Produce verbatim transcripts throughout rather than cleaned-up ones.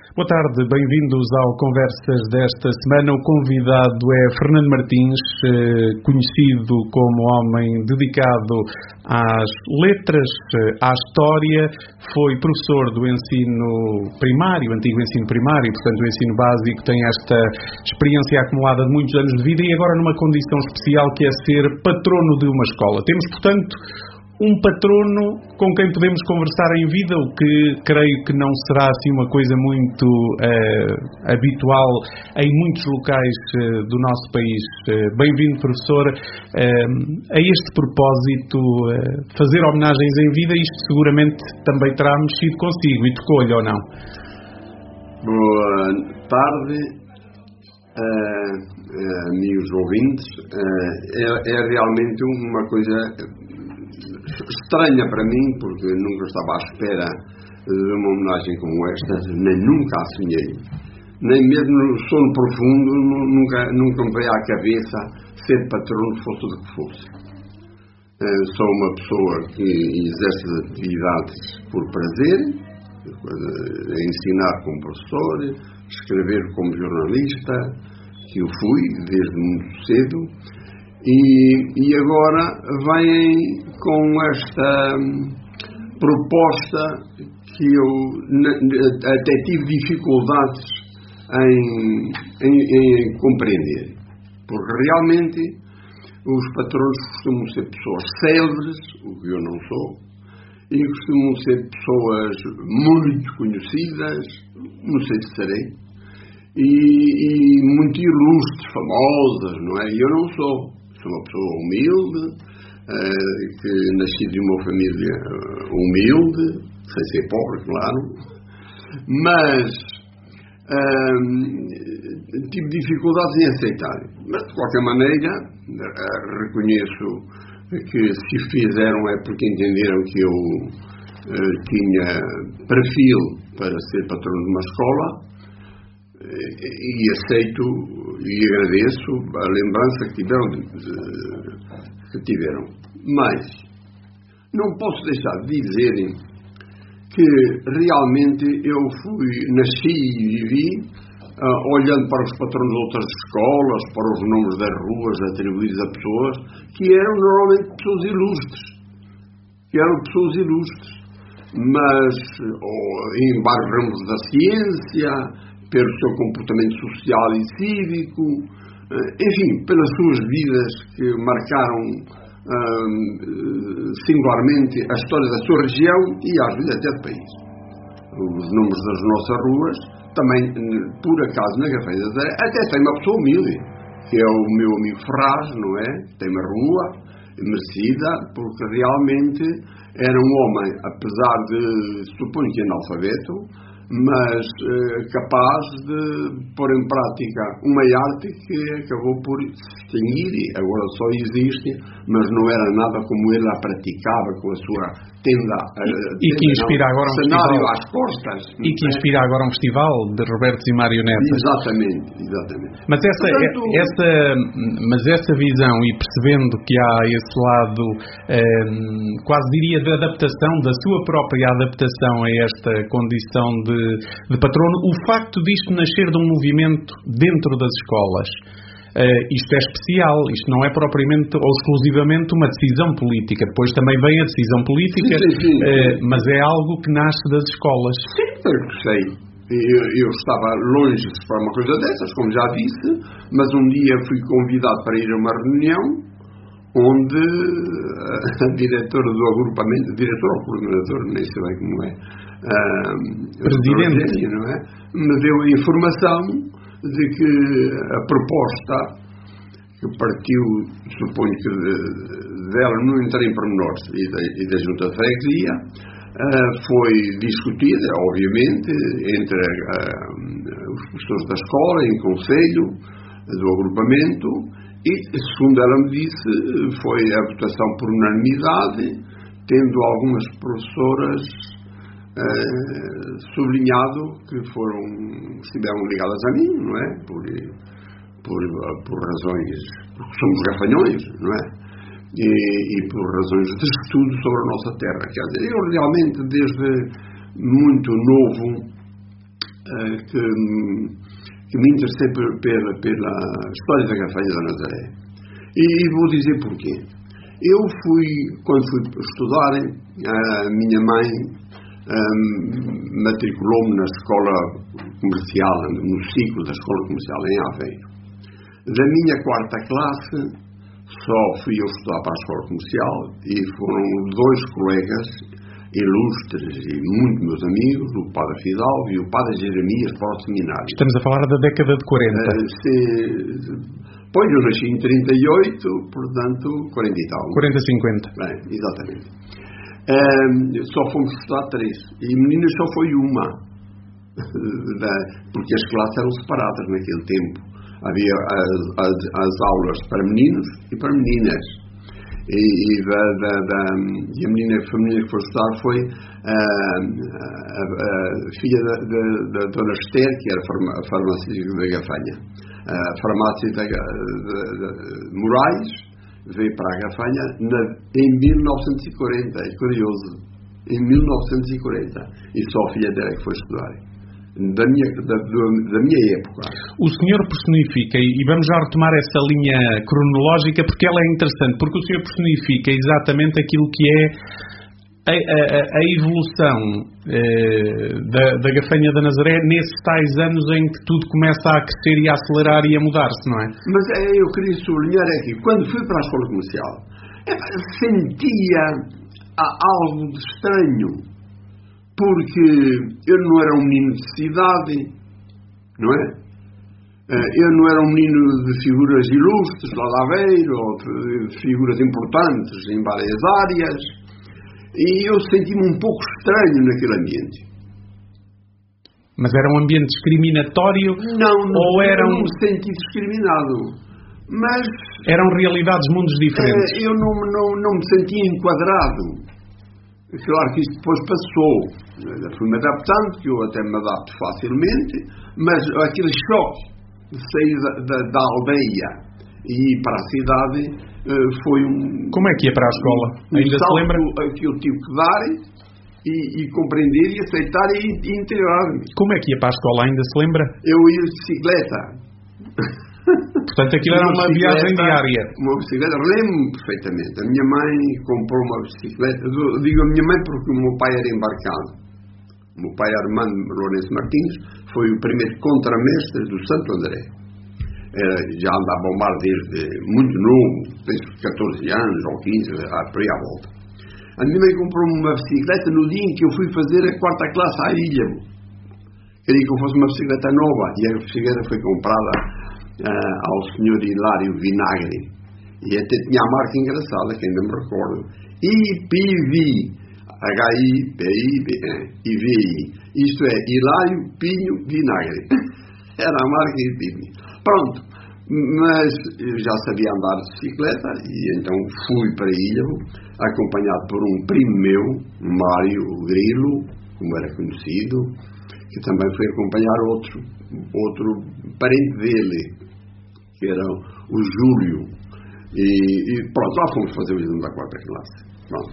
Boa tarde, bem-vindos ao Conversas desta semana. O convidado é Fernando Martins, conhecido como homem dedicado às letras, à história. Foi professor do ensino primário, antigo ensino primário, portanto o ensino básico, tem esta experiência acumulada de muitos anos de vida e agora numa condição especial que é ser patrono de uma escola. Temos, portanto, um patrono com quem podemos conversar em vida, o que creio que não será assim uma coisa muito uh, habitual em muitos locais uh, do nosso país. Uh, bem-vindo, professor. Uh, a este propósito, uh, fazer homenagens em vida, isto seguramente também terá mexido consigo e tocou-lhe ou não? Boa tarde, uh, uh, amigos ouvintes. Uh, é, é realmente uma coisa estranha para mim, porque nunca estava à espera de uma homenagem como esta, nem nunca a sonhei, nem mesmo no sono profundo nunca, nunca me veio à cabeça ser patrono, fosse o que fosse. Uh, sou uma pessoa que exerce atividades por prazer, uh, ensinar como professor, escrever como jornalista, que eu fui desde muito cedo. E, e agora vêm com esta hum, proposta que eu até tive dificuldades em, em, em compreender, porque realmente os patronos costumam ser pessoas célebres, o que eu não sou, e costumam ser pessoas muito conhecidas, não sei se serei, e, e muito ilustres, famosas, não é? E eu não sou. Sou uma pessoa humilde, uh, que nasci de uma família uh, humilde, sem ser pobre, claro, mas uh, tive dificuldades em aceitar. Mas, de qualquer maneira, uh, reconheço que se fizeram é porque entenderam que eu uh, tinha perfil para ser patrono de uma escola, e aceito e agradeço a lembrança que tiveram, que tiveram. Mas não posso deixar de dizerem que realmente eu fui, nasci e vivi uh, olhando para os patronos de outras escolas, para os nomes das ruas atribuídos a pessoas que eram normalmente pessoas ilustres, que eram pessoas ilustres, mas ou, em vários ramos da ciência, pelo seu comportamento social e cívico, enfim, pelas suas vidas que marcaram hum, singularmente a história da sua região e às vezes até do país. Os nomes das nossas ruas, também, por acaso, na Grafeira da Zé, até tem uma pessoa humilde, que é o meu amigo Ferraz, não é? Tem uma rua merecida, porque realmente era um homem, apesar de, suponho que analfabeto, mas eh, capaz de pôr em prática uma arte que acabou por se extinguir e agora só existe, mas não era nada como ele a praticava com a sua tenda, uh, e que inspira não, agora um cenário festival, às costas e que inspira agora um festival de Robertos e Marionetas. Exatamente, exatamente. Mas essa, Portanto, essa, mas essa visão, e percebendo que há esse lado um, quase diria de adaptação, da sua própria adaptação a esta condição de, de patrono, o facto disto nascer de um movimento dentro das escolas, Uh, isto é especial, isto não é propriamente ou exclusivamente uma decisão política, depois também vem a decisão política, sim, sim, sim. Uh, mas é algo que nasce das escolas. Sim, eu sei. Eu, eu estava longe de fazer uma coisa dessas, como já disse, mas um dia fui convidado para ir a uma reunião onde a diretora do agrupamento, diretor ou coordenador, nem sei bem como é, uh, presidente, Eugênio, não é? Me deu a informação de que a proposta que partiu, suponho que de, dela, não entrei em pormenores, e da, e da Junta de Freguesia, uh, foi discutida, obviamente, entre uh, os professores da escola, em conselho do agrupamento, e, segundo ela me disse, foi a votação por unanimidade, tendo algumas professoras Uh, sublinhado que foram, estiveram ligadas a mim, não é? Por, por, por razões, porque somos gafanhões, não é? E, e por razões de estudo sobre a nossa terra. Quer dizer, eu realmente, desde muito novo, que, que me interessei pela, pela história da Gafanha da Nazaré. E, e vou dizer porquê. Eu fui, quando fui estudar, a minha mãe um, matriculou-me na escola comercial, no ciclo da escola comercial em Aveiro. Da minha quarta classe, só fui eu estudar para a escola comercial e foram dois colegas ilustres e muito meus amigos, o padre Fidalgo e o padre Jeremias, para o seminário. Estamos a falar da década de quarenta. Uh, se, pois, eu nasci em trinta e oito, portanto, quarenta e tal. quarenta, cinquenta. Bem, exatamente. Uh, só fomos estudar três. E meninas só foi uma. Porque as classes eram separadas naquele tempo. Havia as, as, as aulas para meninos e para meninas. E, e, da, da, da, e a menina feminina que foi estudar foi a, a, a filha da, da, da Dona Esther, que era a farmacêutica da Gafanha. A farmácia da, da, da Moraes veio para a Gafanha na, em mil novecentos e quarenta. É curioso. Em mil novecentos e quarenta. E só a filha dela que foi estudar. Da minha, da, da minha época. O senhor personifica, e vamos já retomar essa linha cronológica, porque ela é interessante, porque o senhor personifica exatamente aquilo que é a, a, a evolução eh, da, da Gafanha da Nazaré nesses tais anos em que tudo começa a crescer e a acelerar e a mudar-se, não é? Mas é, eu queria sublinhar aqui, quando fui para a escola comercial, é, sentia algo de estranho. Porque eu não era um menino de cidade, não é? Eu não era um menino de figuras ilustres lá de Aveiro, ou de figuras importantes em várias áreas, e eu senti-me um pouco estranho naquele ambiente. Mas era um ambiente discriminatório? Não, não, ou eram... não me senti discriminado. Mas... eram realidades, mundos diferentes? Eu não, não, não me sentia enquadrado. Claro que isso depois passou. Fui-me adaptando, que eu até me adapto facilmente, mas aquele choque de sair da, da, da aldeia e ir para a cidade foi um... Como é que ia para a escola? Um, Ainda um se lembra? que eu tive que dar e, e compreender e aceitar e, e integrar-me. Como é que ia para a escola? Ainda se lembra? Eu ia de bicicleta. Portanto, aquilo era uma, uma viagem diária. Uma bicicleta, lembro-me perfeitamente. A minha mãe comprou uma bicicleta. Digo a minha mãe porque o meu pai era embarcado. O meu pai, Armando Lourenço Martins, foi o primeiro contramestre do Santo André. Era, já anda a bombar desde muito novo, desde catorze anos ou quinze, por aí à volta. A minha mãe comprou uma bicicleta no dia em que eu fui fazer a quarta classe à Ilha. Queria que eu fosse uma bicicleta nova. E a bicicleta foi comprada Uh, ao senhor Hilário Vinagre, e até tinha a marca engraçada, que ainda me recordo, I P V, H I P I V I, isto é, Hilário Pinho Vinagre. Era a marca I P V. Pronto, mas eu já sabia andar de bicicleta, e então fui para Ilhavo, acompanhado por um primo meu, Mário Grilo, como era conhecido, que também foi acompanhar outro, outro parente dele, que era o Júlio, e, e pronto, lá fomos fazer o exame da quarta classe. Pronto.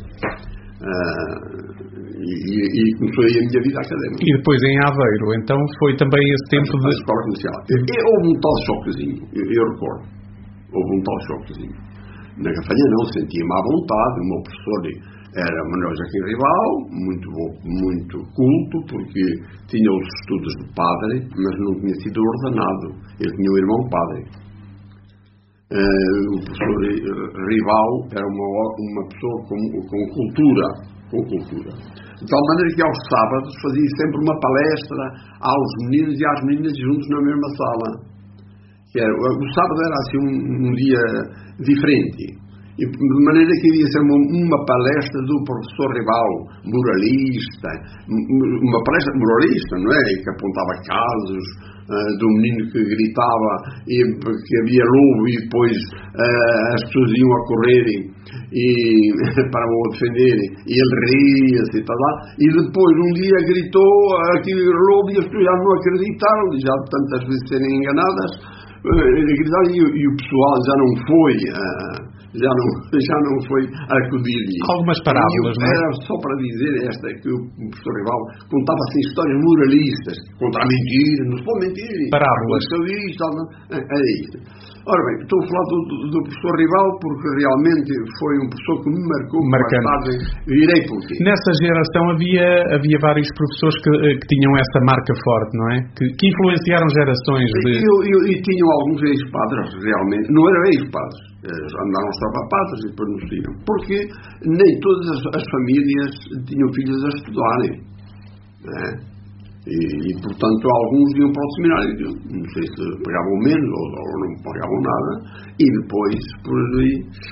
Uh, e, e, e começou aí a minha vida académica. E depois em Aveiro, então foi também esse tempo a, de... a escola comercial. E, e houve um tal choquezinho, eu, eu recordo, houve um tal choquezinho. Na Gafanha não, sentia-me à vontade, o meu professor era Manuel Joaquim Rival, muito, muito culto, porque tinha os estudos de padre, mas não tinha sido ordenado. Ele tinha um irmão padre. Uh, o professor Rival era uma, uma pessoa com, com cultura, com cultura. De tal maneira que aos sábados fazia sempre uma palestra aos meninos e às meninas juntos na mesma sala. Que era, o sábado era assim um, um dia diferente. E de maneira que iria ser uma, uma palestra do professor Rival, moralista, uma palestra moralista, não é? Que apontava casos uh, do menino que gritava e, que havia lobo e depois uh, as pessoas iam a correrem e, para o defenderem e ele ria-se e tal, e depois um dia gritou aquele lobo e as pessoas já não acreditaram, já de tantas vezes serem enganadas, uh, gritaram, e, e o pessoal já não foi... Uh, já não, já não foi acudir-lhe. Algumas parábolas, não é? Era só para dizer esta, que o professor Rival contava assim histórias moralistas contra a mentira, não se pode mentir. Parábolas. É, é isto. Ora bem, estou a falar do, do professor Rival porque realmente foi um professor que me marcou. Marcante. Mais tarde virei por ti. Nessa geração havia, havia vários professores que, que tinham essa marca forte, não é? Que, que influenciaram gerações de... Eu, eu, e tinham alguns ex-padres, realmente. Não eram ex-padres. Andaram a para padres e depois nos tinham. Porque nem todas as, as famílias tinham filhos a estudarem. Não é? E, e, portanto, alguns iam para o seminário. Não sei se pagavam menos ou, ou não pagavam nada. E depois, por aí,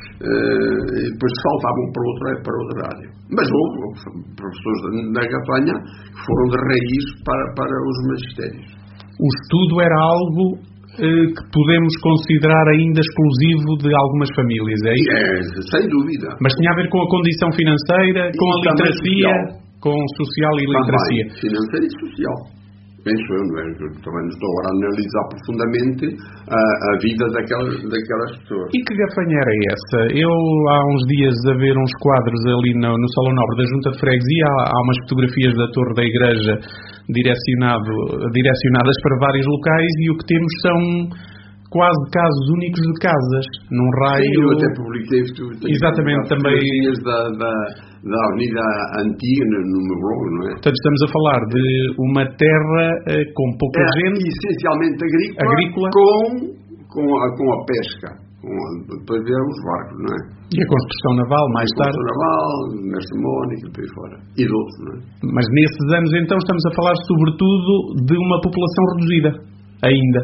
eh, depois saltavam para outra, para outra área. Mas houve professores da Gafanha que foram de raiz para, para os magistérios. O estudo era algo eh, que podemos considerar ainda exclusivo de algumas famílias, é isso? É, sem dúvida. Mas tinha a ver com a condição financeira, com e a literacia... Com social e literacia. Também, financeira e social. Penso eu, não é? Eu também não estou agora a analisar profundamente a, a vida daquelas, daquelas pessoas. E que gafanha era essa? Eu, há uns dias, a ver uns quadros ali no, no Salão Nobre da Junta de Freguesia, há, há umas fotografias da Torre da Igreja direcionado, direcionadas para vários locais, e o que temos são quase casos únicos de casas, num raio... Sim, eu até publiquei... Exatamente, também... Da, da, da Avenida Antiga, no, no meu blog, não é? Portanto, estamos a falar de uma terra eh, com pouca é, gente... essencialmente agrícola, agrícola. Com, com, a, com a pesca. Com a, depois vieram os barcos, não é? E a construção naval, mais a tarde. A construção naval, Mestre Mónica, por aí fora. E de outros, não é? Mas nesses anos, então, estamos a falar sobretudo de uma população reduzida. Ainda.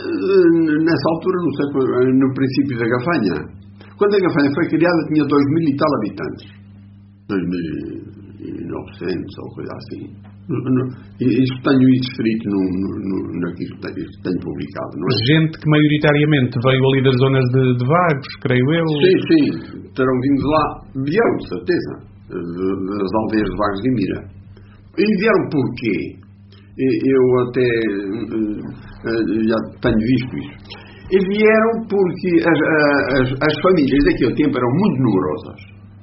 Nessa altura, não sei, no princípio da Gafanha. Quando a Gafanha foi criada, tinha dois mil e tal habitantes. dois mil e novecentos, ou coisa assim. Isso tenho escrito no, no, naquilo que tenho publicado, não é? Gente que maioritariamente veio ali das zonas de, de Vagos, creio eu. Sim, sim. Terão vindo lá, vieram, de certeza, das aldeias de Vagos e Mira. E vieram porquê? Eu até já tenho visto isso. E vieram porque as, as, as famílias daquele tempo eram muito numerosas.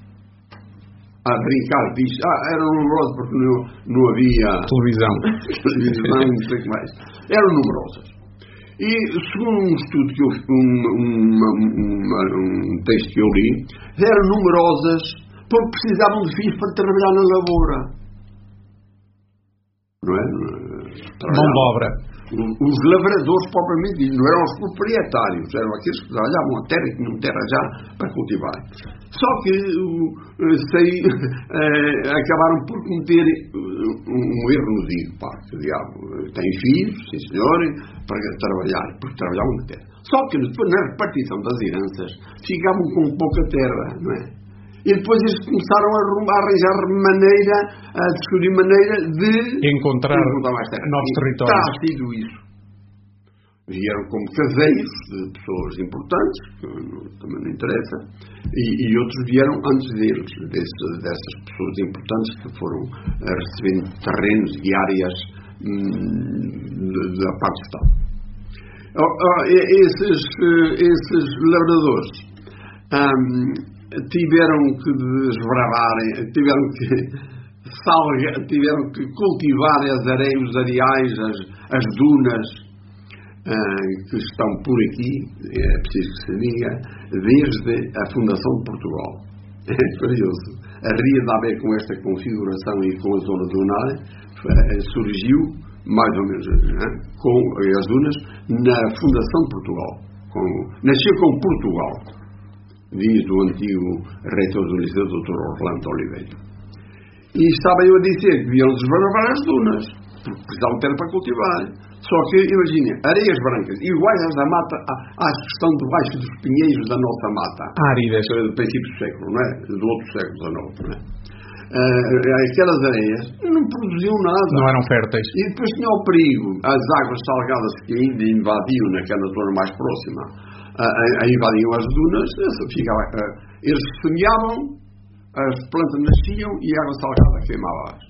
A brincar disso, ah, eram numerosas porque não, não havia televisão, televisão, não sei o que mais. Eram numerosas. E segundo um estudo que eu um, uma, uma, um texto que eu li, eram numerosas porque precisavam de filhos para trabalhar na lavoura. Não é? Mão de obra. Os lavradores propriamente ditos, não eram os proprietários, eram aqueles que trabalhavam a terra e tinham terra já para cultivar. Só que sei, eh, acabaram por cometer um, um erro no digo, pá, que diabo, têm filhos, sim senhor, para trabalhar, porque trabalhavam na terra. Só que depois na repartição das heranças ficavam com pouca terra, não é? E depois eles começaram a, a arranjar maneira, a descobrir maneira de encontrar, encontrar mais terra. novos e territórios. Está sido isso. Vieram como caseiros de pessoas importantes, que também não interessa, e, e outros vieram antes deles, desse, dessas pessoas importantes que foram uh, recebendo terrenos e áreas hum, da parte do Estado. Oh, oh, esses, esses lavradores hum, tiveram que desbravar, tiveram que salga, tiveram que cultivar as areias, os areais, as, as dunas uh, que estão por aqui, é preciso que se diga, desde a fundação de Portugal. É curioso. A Ria de Avé, com esta configuração e com a zona dunar, uh, surgiu, mais ou menos, uh, com as dunas, na fundação de Portugal. Com, nasceu com Portugal, diz do antigo reitor do Liceu, doutor Orlando Oliveira. E estava eu a dizer que deviam desbravar as dunas, porque precisavam de terra para cultivar. Só que, imagina, areias brancas, iguais às da mata, às que estão debaixo dos pinheiros da nossa mata. Áridas. Do princípio do século, não é? Do outro século dezenove, não é? Uh, aquelas areias não produziam nada. Não eram férteis. E depois tinha o perigo, as águas salgadas que ainda invadiam naquela zona mais próxima, a, a, a invadiam as dunas, ficava, uh, eles semeavam, as plantas nasciam e a água salgada queimava-as.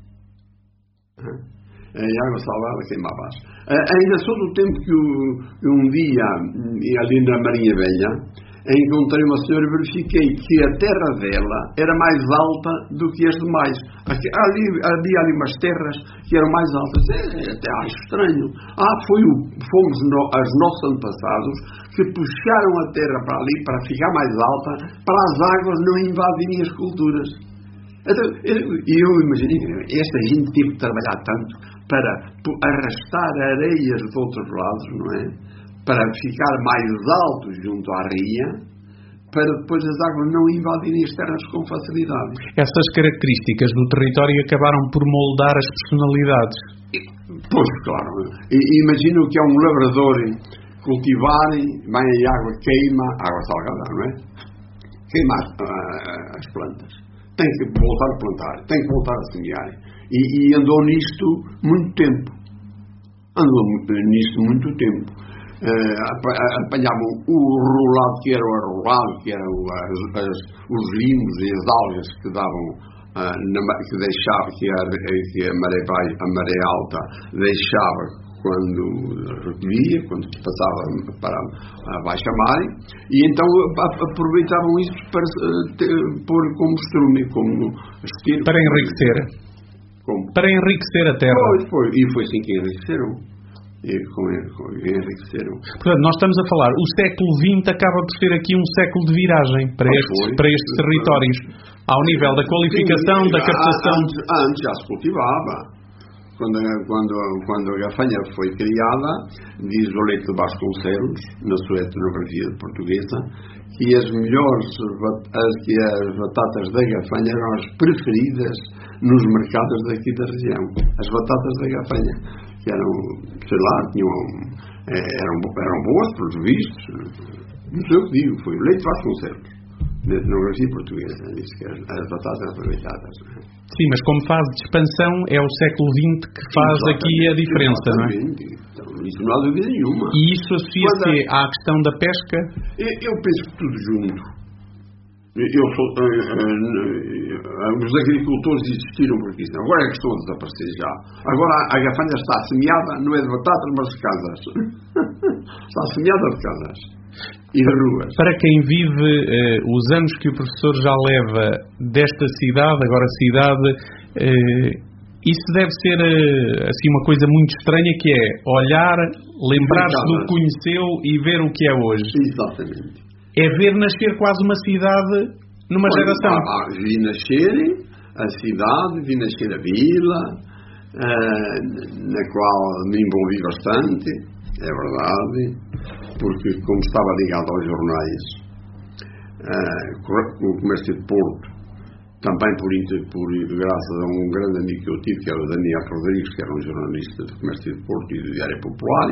Uh, a água salgada queimava-as. Uh, ainda sou do tempo que o, um dia, ali na Marinha Velha, encontrei uma senhora e verifiquei que a terra dela era mais alta do que as demais. Aqui, ali, havia ali umas terras que eram mais altas. É, até acho estranho. Ah, foi o, fomos no, os nossos antepassados que puxaram a terra para ali para ficar mais alta, para as águas não invadirem as culturas. Então, eu, eu imaginei, esta gente teve que trabalhar tanto para arrastar areias de outros lados, não é? Para ficar mais alto junto à ria, para depois as águas não invadirem as terras com facilidade. Essas características do território acabaram por moldar as personalidades. Pois, claro. E, imagina o que é um lavrador cultivar, vai a água, queima, água salgada, não é? Queima uh, as plantas. Tem que voltar a plantar, tem que voltar a semear. E, e andou nisto muito tempo. Andou nisto muito tempo. Uh, apanhavam o rolado que era o arrolado, que eram as, as, os limos e as algas que davam, uh, na, que deixava, que a, que a, maré, a maré alta deixava quando recolhia, quando passava para a baixa mar, e então aproveitavam isso para uh, pôr como estrume, como estilo. Para enriquecer. Como? Para enriquecer a terra. Foi, foi, e foi assim que enriqueceram. E com, com, enriqueceram. Portanto, nós estamos a falar, o século vinte acaba por ser aqui um século de viragem para, ah, estes, foi, para estes territórios, ao nível da qualificação, sim, da captação. Antes, antes já se cultivava. Quando, quando, quando a gafanha foi criada, diz o Leite de Vasconcelos, na sua etnografia portuguesa, que as melhores, as, que as batatas da gafanha eram as preferidas nos mercados daqui da região. As batatas da gafanha, que eram, sei lá, tinham, eram, eram boas, pelos vistos. Não sei o que digo, foi o Leite de Vasconcelos, na etnografia portuguesa, disse que as, as batatas aproveitadas. Sim, mas como fase de expansão é o século vinte que faz exatamente aqui a diferença, não é? Então, isso não há dúvida nenhuma. E isso associa-se a... à questão da pesca? Eu, eu penso que tudo junto. Eu sou, uh, uh, uh, os agricultores existiram porque isso. Agora é que estão a desaparecer já. Agora a, a gafanha está semeada, não é de batatas, mas de casas. Está semeada de casas. E de ruas. Para quem vive uh, os anos que o professor já leva desta cidade, agora cidade, uh, isso deve ser uh, assim uma coisa muito estranha, que é olhar, lembrar-se do que conheceu e ver o que é hoje. Exatamente. É ver nascer quase uma cidade numa Olha, geração. Ah, vi nascer a cidade, vi nascer a vila, uh, na qual me envolvi bastante, é verdade, porque como estava ligado aos jornais, uh, o comércio de Porto, também por, por graças a um grande amigo que eu tive, que era o Daniel Rodrigues, que era um jornalista do comércio de Porto e do Diário Popular,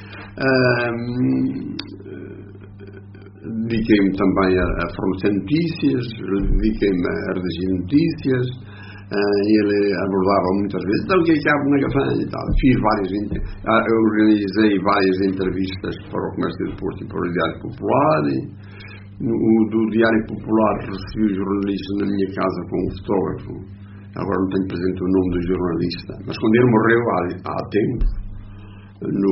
uh, dediquei-me também a, a fornecer notícias, dediquei-me a redigir notícias, uh, ele abordava muitas vezes, então o que é que há na gafanha e tal. Fiz várias, uh, organizei várias entrevistas para o Comércio de Porto e para o Diário Popular. E, no, do Diário Popular recebi o jornalista na minha casa com um fotógrafo, agora não tenho presente o nome do jornalista, mas quando ele morreu há, há tempo, no...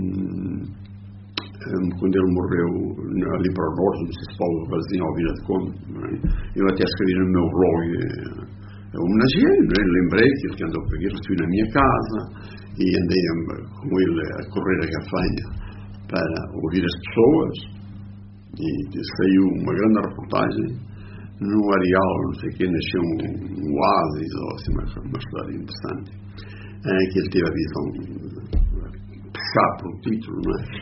quando ele morreu ali para o norte, não sei se Paulo Vazim ou Vila de Conde, eu até escrevi no meu blog, eu homenageei, lembrei que ele andou por aqui, recebi na minha casa e andei com ele a correr a gafanha para ouvir as pessoas, e saiu uma grande reportagem no Areal, não sei o que, nasceu um, um oásis, ou assim, uma, uma história interessante, é, que ele teve a visão de puxar pelo título, não é?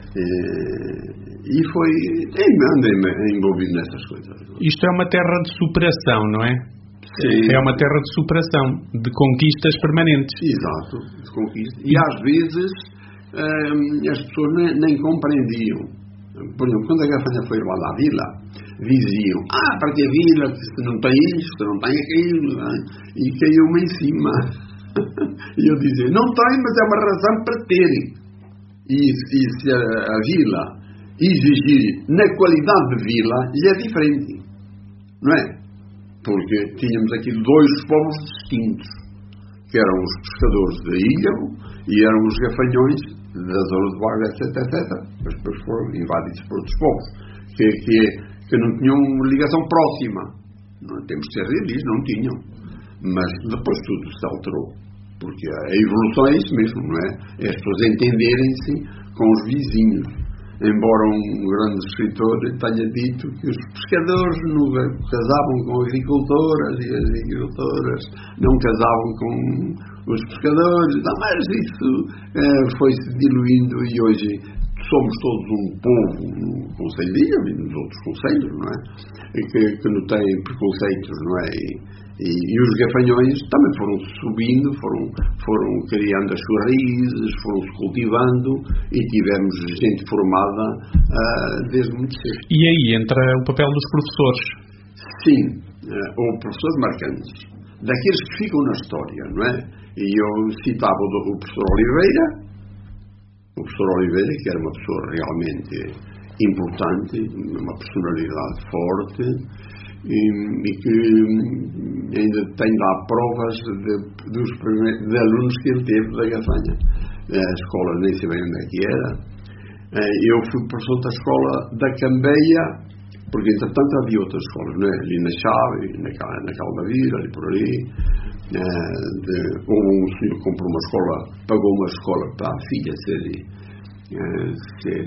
E foi, andei envolvido nessas coisas. Isto é uma terra de superação, não é? Sim. É uma terra de superação, de conquistas permanentes. Exato, de conquistas. E às vezes hum, as pessoas nem, nem compreendiam. Por exemplo, quando a gafanha foi levada à vila, diziam, ah, para que a vila, se não tem isto, se não tem aquilo, não é? E caiu-me em cima. E eu dizia, não tem, mas é uma razão para terem. E, e se a, a vila exigir na qualidade de vila, e é diferente, não é? Porque tínhamos aqui dois povos distintos, que eram os pescadores da ilha e eram os gafanhões da zona de Guarda, etc, etcétera. Mas depois foram invadidos por outros povos, que, que, que não tinham ligação próxima. Não temos que ser realistas, não tinham. Mas depois tudo se alterou. Porque a evolução é isso mesmo, não é? É as pessoas entenderem-se com os vizinhos. Embora um grande escritor tenha dito que os pescadores não casavam com agricultoras e as agricultoras não casavam com os pescadores. Não, mas isso eh, foi-se diluindo e hoje somos todos um povo no Conselho de Ilha e nos outros conselhos, não é? Que, que não têm preconceitos, não é? E, e, e os gafanhões também foram subindo, foram, foram criando as suas raízes, foram-se cultivando e tivemos gente formada uh, desde muito cedo. E aí entra o papel dos professores? Sim, uh, ou professores marcantes, daqueles que ficam na história, não é? E eu citava o, o professor Oliveira, o professor Oliveira, que era uma pessoa realmente importante, uma personalidade forte, e, e que ainda tem lá provas de, dos de alunos que ele teve da Gafanha. A escola nem sei bem onde é que era. Eu fui professor da escola da Cambeia, porque entretanto havia outras escolas, não é? Ali na Chave, na, na Caldavira, ali por ali. De, ou um senhor comprou uma escola, pagou uma escola para a filha ser, ser,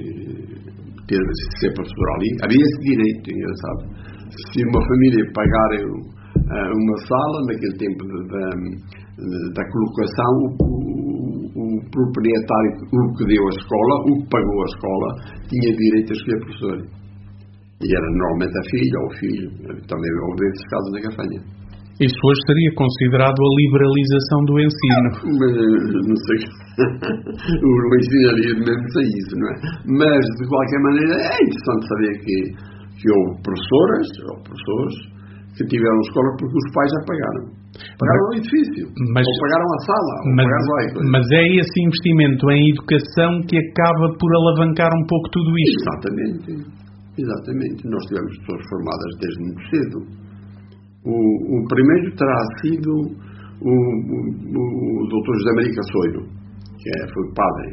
ter, ser professora ali. Havia esse direito, engraçado. Se uma família pagar uma sala, naquele tempo da, da colocação, o, o, o proprietário, o que deu a escola, o que pagou a escola, tinha direito a escolher professor. E era normalmente a filha ou o filho, também houve desses casos na Gafanha. Isso hoje seria considerado a liberalização do ensino. Mas, não sei. O ensino ali mesmo sem isso, não é? Mas, de qualquer maneira, é interessante saber que, que houve professoras, ou professores, que tiveram escola porque os pais já pagaram. Pagaram o edifício, mas, ou pagaram a sala, ou mas, pagaram a mas é esse investimento em educação que acaba por alavancar um pouco tudo isto. Exatamente. Exatamente. Nós tivemos pessoas formadas desde muito cedo. O, o primeiro terá sido o, o, o doutor José Maria Caçoiro, que é, foi padre.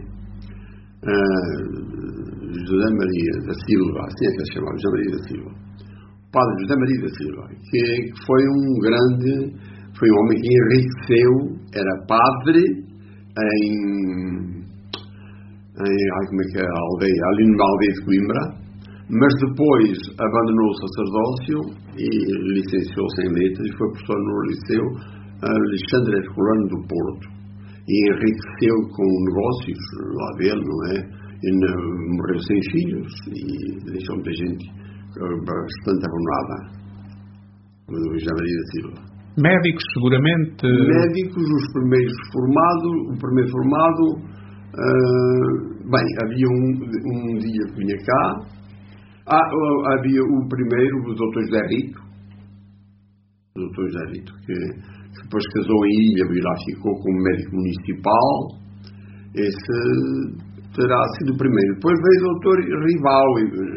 Uh, José Maria da Silva, assim é que se chamava, José Maria da Silva. O padre José Maria da Silva, que foi um grande, foi um homem que enriqueceu, era padre em, em ai, como é que é a aldeia, ali numa aldeia de Coimbra, mas depois abandonou o sacerdócio e licenciou-se em letras e foi professor no Liceu Alexandre Herculano do Porto e enriqueceu com negócios lá dele, não é? E morreu sem filhos e deixou muita gente bastante abonada. O José Maria da Silva. Médicos, seguramente. Médicos, os primeiros formados, o primeiro formado, uh, bem, havia um, um dia que vinha cá. Ah, havia o primeiro, o doutor José Rito, o doutor José Rito, que, que depois casou em Ilha e lá ficou como médico municipal. Esse terá sido o primeiro. Depois veio o doutor Rival,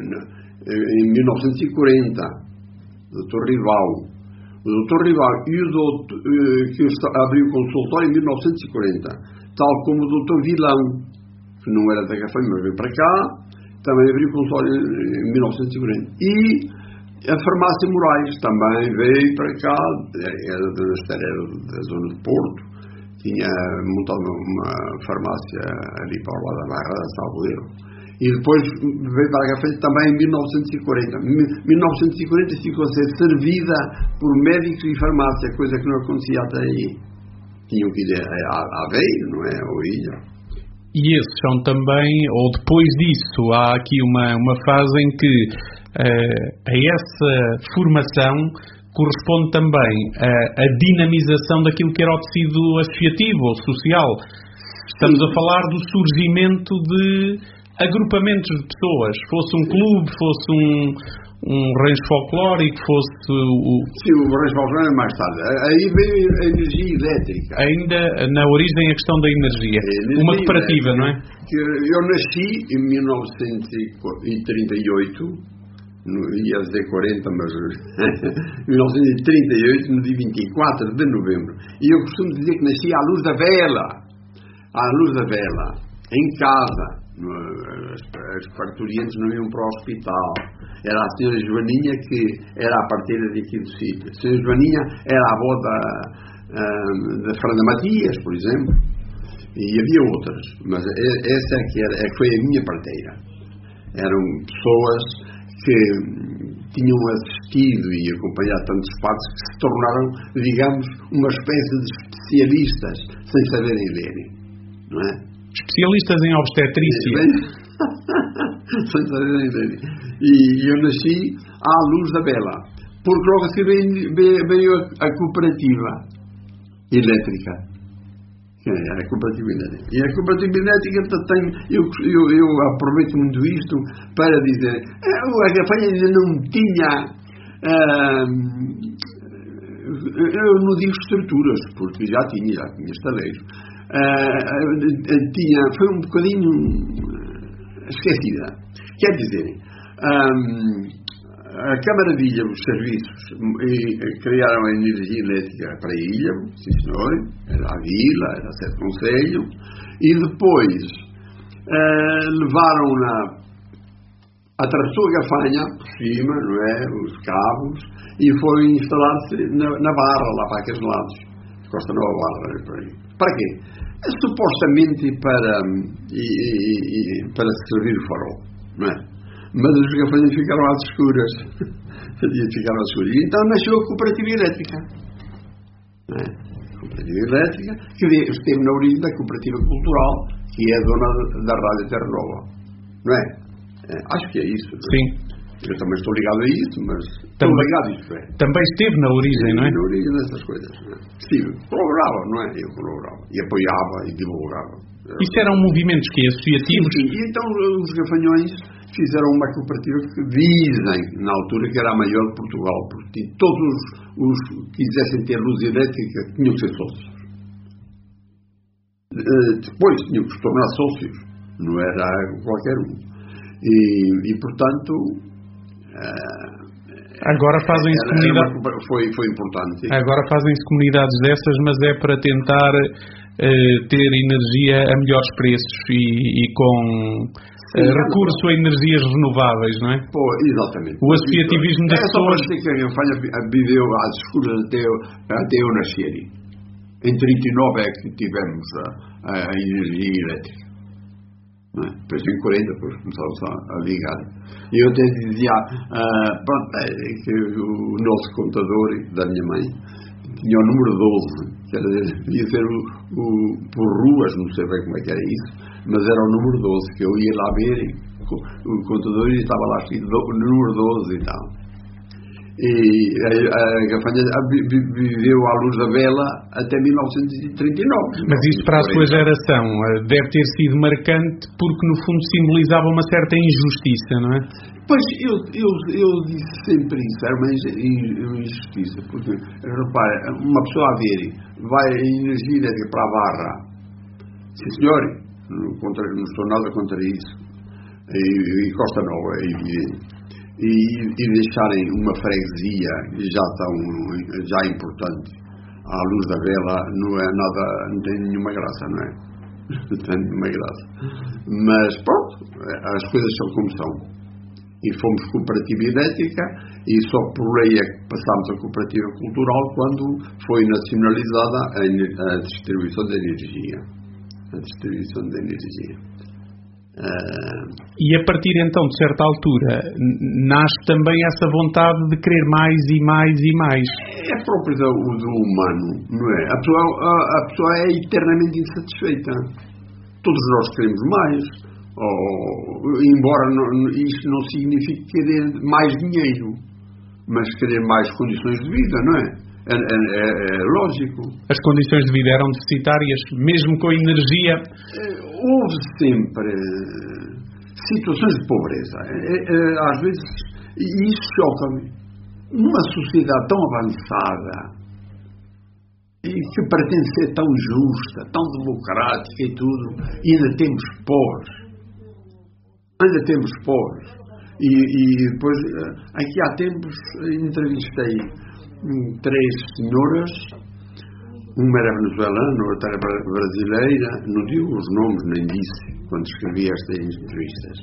em mil novecentos e quarenta. O doutor Rival. O doutor Rival e o doutor, que abriu o consultório em mil novecentos e quarenta, tal como o doutor Vilão, que não era da Gafanha, mas veio para cá. Também abriu o consultório em mil novecentos e quarenta. E a farmácia Moraes também veio para cá, era da, era da zona de Porto, tinha montado uma farmácia ali para o lado da Barra da Salvoeiro. E depois veio para a Gafanha também em mil novecentos e quarenta. mil novecentos e quarenta ficou a ser servida por médicos e farmácia, coisa que não acontecia até aí. Tinham que ir a Aveiro, não é? Ou Ilha. E esses são também, ou depois disso, há aqui uma, uma fase em que uh, a essa formação corresponde também a, a dinamização daquilo que era o tecido associativo ou social. Estamos a falar do surgimento de agrupamentos de pessoas, fosse um clube, fosse um, um rancho folclórico, fosse o... Sim, o rancho folclórico mais tarde. Aí veio a energia elétrica. Ainda na origem a questão da energia. energia uma cooperativa, elétrica, não é? Que eu nasci em mil novecentos e trinta e oito, não ia dizer quarenta, mas mil novecentos e trinta e oito, no dia vinte e quatro de novembro. E eu costumo dizer que nasci à luz da vela. À luz da vela. Em casa. As, as parturientes não iam para o hospital. Era a senhora Joaninha que era a parteira daquele sítio. A senhora Joaninha era a avó da, da Fernanda Matias, por exemplo. E havia outras, mas essa é que, era, é que foi a minha parteira. Eram pessoas que tinham assistido e acompanhado tantos partos que se tornaram, digamos, uma espécie de especialistas sem saberem lerem, não é? Especialistas em obstetrícia. Sem saberem lerem. E eu nasci à luz da vela, porque logo assim veio, veio a, a cooperativa elétrica. É, a cooperativa elétrica. E a cooperativa elétrica tem, eu, eu, eu aproveito muito isto para dizer, a Gafanha ainda não tinha, ah, eu não digo estruturas, porque já tinha, já tinha estaleiros, ah, tinha, foi um bocadinho esquecida. Quer dizer, ah, a Câmara de Ilha, os serviços, e criaram a energia elétrica para a ilha, sim senhor, era a vila, era a sede concelho, e depois eh, levaram-na, atravessou a Gafanha, por cima, não é, os cabos, e foi instalar-se na, na Barra, lá para aqueles lados, Costa Nova Barra, por aí. Para quê? É, supostamente para, e, e, e, para servir o farol, não é? Mas os gafanhos ficaram às escuras. ficaram às escuras. E então nasceu a cooperativa elétrica. Não é? A cooperativa elétrica, que esteve na origem da cooperativa cultural, que é a dona da Rádio Terra Nova. Não é? é? Acho que é isso. Não é? Sim. Eu também estou ligado a isso, mas também, estou ligado a isso. É. Também esteve na origem, esteve não é? Na origem dessas coisas. Não é? Estive. Colaborava, não é? Eu colaborava. E apoiava e divulgava. Isso eram movimentos que associativos? Sim, sim. E então os gafanhões fizeram uma cooperativa que dizem, na altura, que era a maior de Portugal, porque todos os, os que quisessem ter luz elétrica tinham que ser sócios. Depois tinham que se tornar sócios, não era qualquer um. E, e portanto... Agora fazem-se comunidades... Foi, foi importante. Agora fazem-se comunidades dessas, mas é para tentar uh, ter energia a melhores preços e, e com... Sim, recurso a energias renováveis, não é? Pô, exatamente. O associativismo das pessoas... É só para dizer que a Gafanha viveu às escuras até eu, até eu nascer. Em trinta e nove é que tivemos a, a energia elétrica. Não é? Depois em quarenta, depois começamos a, a ligar. E eu até dizia, uh, pronto, é, que o nosso contador da minha mãe tinha o número doze, quer dizer, devia ser o, o, por ruas, não sei bem como é que era isso, mas era o número doze, que eu ia lá ver, e o contador estava lá escrito o número doze e tal. E a, a Gafanha viveu à luz da vela até mil novecentos e trinta e nove. Mas isso para a sua geração deve ter sido marcante porque no fundo simbolizava uma certa injustiça, não é? Pois, eu, eu, eu disse sempre isso, era uma injustiça, porque, repara, uma pessoa a ver, vai a energia elétrica para a Barra, sim senhor, não, contra, não estou nada contra isso, e, e Costa Nova, é evidente. E, e deixarem uma freguesia já tão já importante à luz da vela não é nada, não tem nenhuma graça, não é? Não tem nenhuma graça. Mas pronto, as coisas são como são. E fomos cooperativa elétrica e só por lei é que passámos a cooperativa cultural quando foi nacionalizada a, a distribuição de energia. A distribuição de energia. Uh... E a partir então de certa altura nasce também essa vontade de querer mais e mais e mais. É próprio do, do humano, não é? A pessoa, a, a pessoa é eternamente insatisfeita. Todos nós queremos mais, ou, embora não, isto não signifique querer mais dinheiro, mas querer mais condições de vida, não é? É, é, é, é lógico. As condições de vida eram deficitárias, mesmo com a energia. Houve sempre situações de pobreza. É, é, às vezes, e isso choca-me. Numa sociedade tão avançada e que pretende ser tão justa, tão democrática e tudo, e ainda temos pobres. Ainda temos pobres. E, e depois, aqui há tempos, entrevistei três senhoras, uma era venezuelana, outra era brasileira, não digo os nomes, nem disse, quando escrevi estas entrevistas.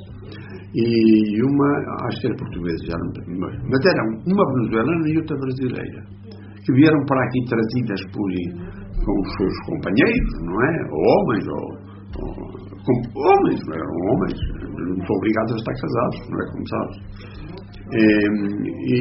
E uma, acho que era portuguesa, já não, mas era uma venezuelana e outra brasileira, que vieram para aqui trazidas por, com os seus companheiros, não é? Ou homens, ou, ou com, homens, não eram homens, não são obrigados a estar casados, não é, como sabes. E, e,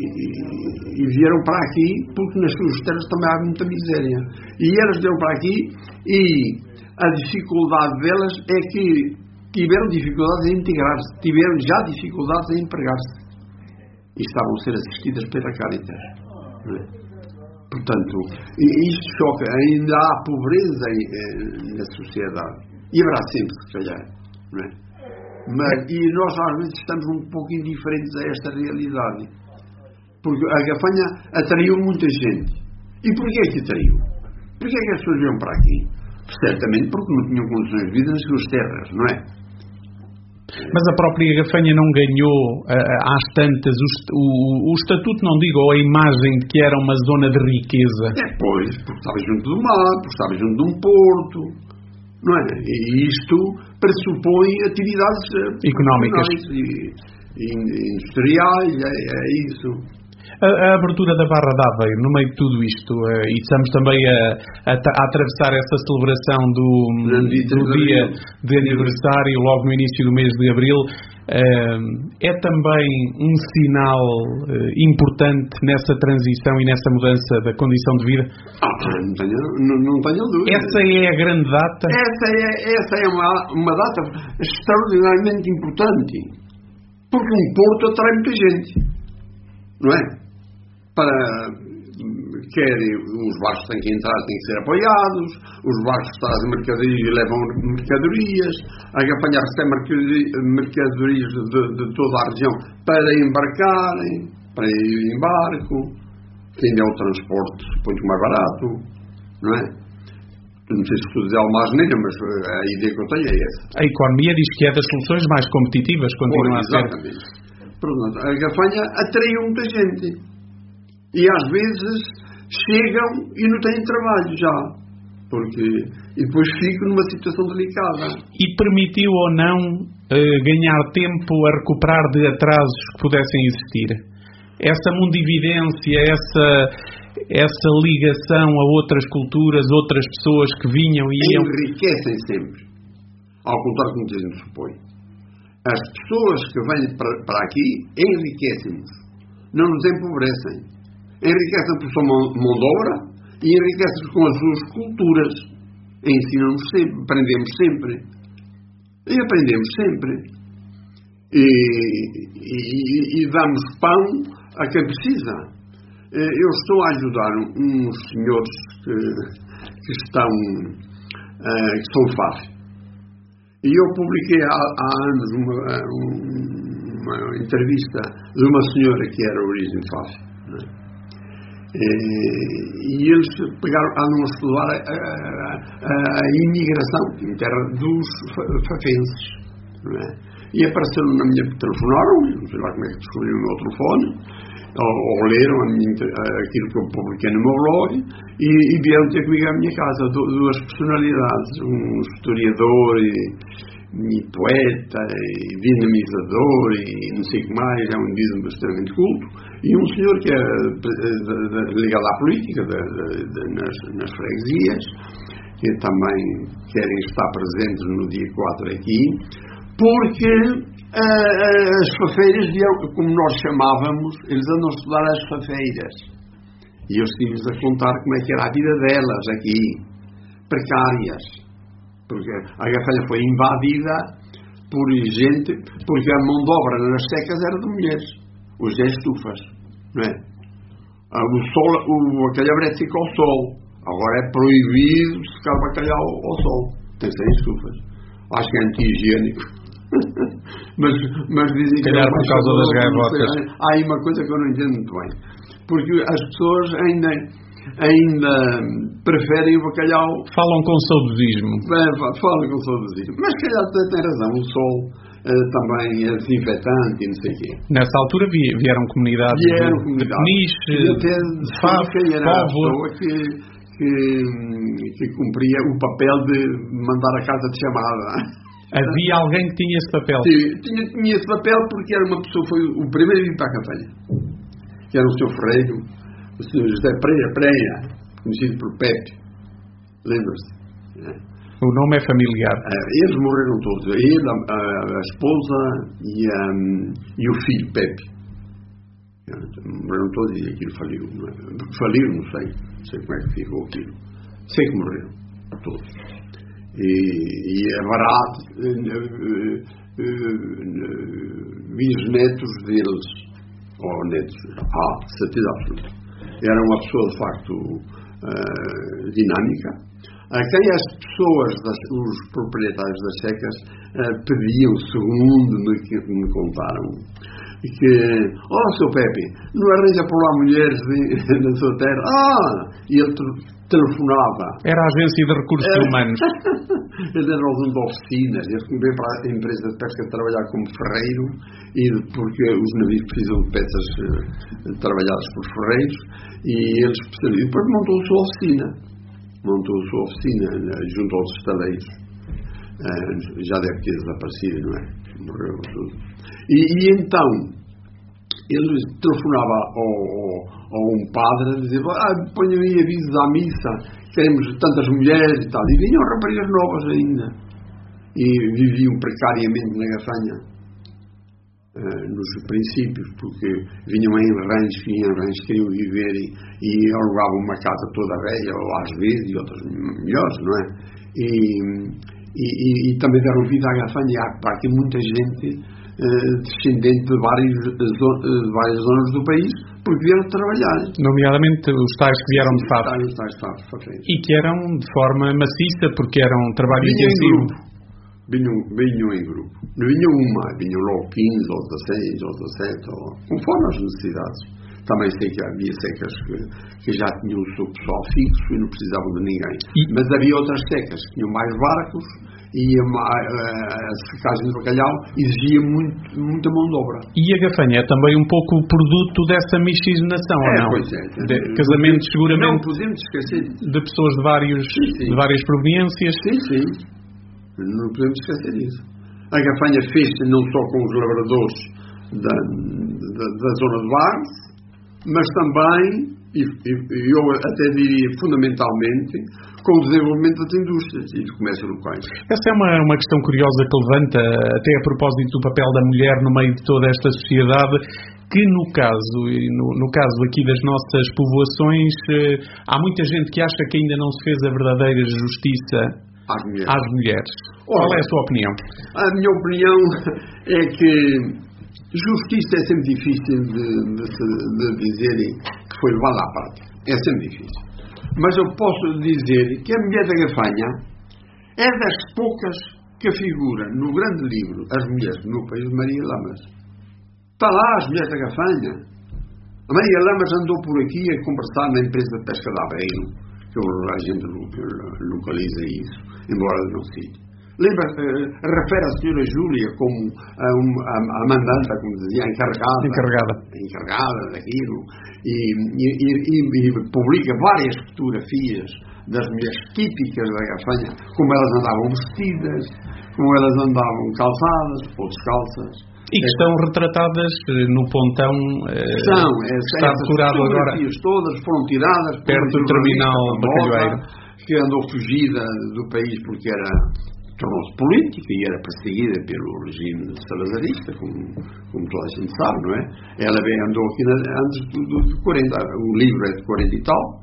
e vieram para aqui porque nas suas terras também há muita miséria. E elas vieram para aqui e a dificuldade delas é que tiveram dificuldades em integrar-se, tiveram já dificuldades em empregar-se e estavam a ser assistidas pela Caritas, não é? Portanto, isto choca. Ainda há pobreza na sociedade e haverá sempre, se calhar, não é? Mas, e nós às vezes estamos um pouco indiferentes a esta realidade, porque a Gafanha atraiu muita gente. E porquê é que atraiu? Porquê é que as pessoas vieram para aqui? Certamente porque não tinham condições de vida nas suas terras, não é? Mas a própria Gafanha não ganhou às tantas o, o, o estatuto, não digo, ou a imagem de que era uma zona de riqueza? É, pois, porque estava junto do mar, porque estava junto de um porto, não é? E isto pressupõe atividades económicas e, e industriais, é, é isso. A, a abertura da Barra de Aveiro, no meio de tudo isto, uh, e estamos também a, a, a atravessar essa celebração do, do dia de aniversário, logo no início do mês de abril, uh, é também um sinal uh, importante nessa transição e nessa mudança da condição de vida? Ah, não tenho, não, não tenho dúvida. Essa é a grande data? Essa é, essa é uma, uma data extraordinariamente importante, porque um porto atrai muita gente, não é? Para, quer os barcos têm que entrar, têm que ser apoiados, os barcos trazem mercadorias e levam mercadorias, a Gafanha recebe mercadorias de, de toda a região para embarcarem, para ir em barco, que ainda é o transporte muito mais barato, não é? Não sei se estou a dizer alguma asneira, mas a ideia que eu tenho é essa. A economia diz que é das soluções mais competitivas, continua a ser. Exatamente. Pronto, a Gafanha atraiu muita gente. E às vezes chegam e não têm trabalho já, porque e depois ficam numa situação delicada. E permitiu ou não uh, ganhar tempo a recuperar de atrasos que pudessem existir? Essa mundividência, essa, essa ligação a outras culturas, outras pessoas que vinham e iam... Enriquecem sempre, ao contrário do que muita gente supõe. As pessoas que vêm para, para aqui enriquecem-nos, não nos empobrecem. Enriquecem por sua mão de obra e enriquecem com as suas culturas. Ensinam-nos sempre, aprendemos sempre. E aprendemos sempre. E, e, e damos pão a quem precisa. Eu estou a ajudar uns senhores que, que estão, que são F A F. E eu publiquei há, há anos uma, uma entrevista de uma senhora que era origem F A F. Não é? E eles pegaram, andam a estudar a, a, a, a imigração interna dos fafenses, não é? E apareceram na minha, telefonaram, não sei lá como é que descobriram o meu telefone, ou, ou leram a minha, aquilo que eu publiquei no meu blog e, e vieram ter comigo à minha casa duas personalidades, um historiador e, e poeta e dinamizador e não sei o que mais, é um indígena bastante culto, e um senhor que é ligado à política de, de, de, nas, nas freguesias, que também querem estar presentes no dia quatro aqui, porque uh, as fafeiras, como nós chamávamos, eles andam a estudar as fafeiras, e eu estive-lhes a contar como é que era a vida delas aqui, precárias, porque a Gafanha foi invadida por gente, porque a mão de obra nas secas era de mulheres, hoje é estufas, não é? O sol, o bacalhau é seco ao sol, agora é proibido secar bacalhau ao sol, tem que ser em estufas. Acho que é anti-higiênico. mas, mas dizem que calhar por causa das gaivotas. Há aí uma coisa que eu não entendo muito bem, porque as pessoas ainda ainda preferem o bacalhau. Falam com saudosismo. É, falam com saudosismo. Mas se calhar tem razão, o sol uh, também é desinfetante e não sei o quê. Nessa altura vieram comunidades vieram de, comunidades. de Peniche, de Faf, Póvoa, que, que, que cumpria o papel de mandar a casa de chamada. Havia alguém que tinha esse papel? Sim, tinha, tinha esse papel porque era uma pessoa, foi o primeiro a vir para a campanha, que era o senhor Ferreiro, o senhor José Pereira Pereira, conhecido por Pepe, lembra-se? É. O nome é familiar. Eles morreram todos, ele, a, a esposa e, a, e o filho, Pepe. Morreram todos e aquilo faliu. Não é? Faliram, não sei. Não sei como é que ficou aquilo. Sei que morreram todos. E, e é barato, bisnetos deles, ou netos, ah, certeza absoluta. Era uma pessoa de facto uh, dinâmica, a quem as pessoas, das, os proprietários das secas, uh, pediam, segundo me, que me contaram, que, oh, seu Pepe, não arranja por lá mulheres de, na sua terra? Ah! E ele telefonava. Era a agência de recursos era, humanos. Ele era o dono de oficinas, ele veio para a empresa de pesca trabalhar como ferreiro, e porque os navios precisam de peças uh, trabalhadas por ferreiros, e ele especializou. Depois montou a sua oficina. Montou a sua oficina uh, junto aos estaleiros. Uh, já deve ter desaparecido, não é? Morreu tudo. E, e então, ele telefonava ao, ao, a um padre a dizer, ah, ponham aí avisos à missa, queremos tantas mulheres e tal. E vinham raparigas novas ainda. E viviam precariamente na Gafanha. Uh, nos princípios, porque vinham em ranchos, vinham em ranchos, queriam viver e, e alugavam uma casa toda velha, ou às vezes, e outras melhores, não é? E, e, e, e também deram vida à Gafanha. Há para aqui muita gente uh, descendente de várias, de várias zonas do país, porque vieram trabalhar. Nomeadamente os tais que vieram de fato. Os tais, tais, tais, e que eram de forma maciça, porque eram trabalho vinham intensivo. Vinham, vinham em grupo. Não vinham uma, vinham logo quinze, ou dezasseis, ou dezassete, ou, conforme as necessidades. Também sei que havia secas que, que já tinham o seu pessoal fixo e não precisavam de ninguém. E... Mas havia outras secas que tinham mais barcos e a, a, a secagem de bacalhau exigia muito, muita mão de obra. E a Gafanha é também um pouco o produto dessa miscigenação, é, ou não? Pois é. De casamentos, seguramente, não podemos esquecer de pessoas de, vários, sim, sim. de várias proveniências. Sim, sim. Não podemos esquecer disso. A Gafanha fez-se não só com os lavradores da, da, da zona de Barros, mas também, e, e eu até diria fundamentalmente, com o desenvolvimento das indústrias e do comércio locais. Essa é uma, uma questão curiosa que levanta, até a propósito do papel da mulher no meio de toda esta sociedade, que no caso, no, no caso aqui das nossas povoações, há muita gente que acha que ainda não se fez a verdadeira justiça às mulheres. Às mulheres. Qual é a sua opinião? A minha opinião é que justiça é sempre difícil de, de, de dizer que foi levada à parte. É sempre difícil. Mas eu posso dizer que a mulher da Gafanha é das poucas que figura no grande livro As Mulheres do Meu País, de Maria Lamas. Está lá as mulheres da Gafanha. A Maria Lamas andou por aqui a conversar na empresa de pesca de Aveiro, que a gente localiza isso, embora não cite. Lembra, uh, refere a senhora Júlia como a, a, a mandanta, como dizia, encarregada, encarregada. encarregada daquilo, e, e, e, e publica várias fotografias das mulheres típicas da Gafanha, como elas andavam vestidas, como elas andavam calçadas ou descalças. E que estão retratadas no pontão, São, eh, está decorado agora. Todas foram tiradas perto do terminal bacalhoeiro. Que andou fugida do país porque era, tornou-se política e era perseguida pelo regime salazarista, como, como toda a gente sabe, não é? Ela bem andou aqui na, antes do, de quarenta, o livro é de quarenta e tal,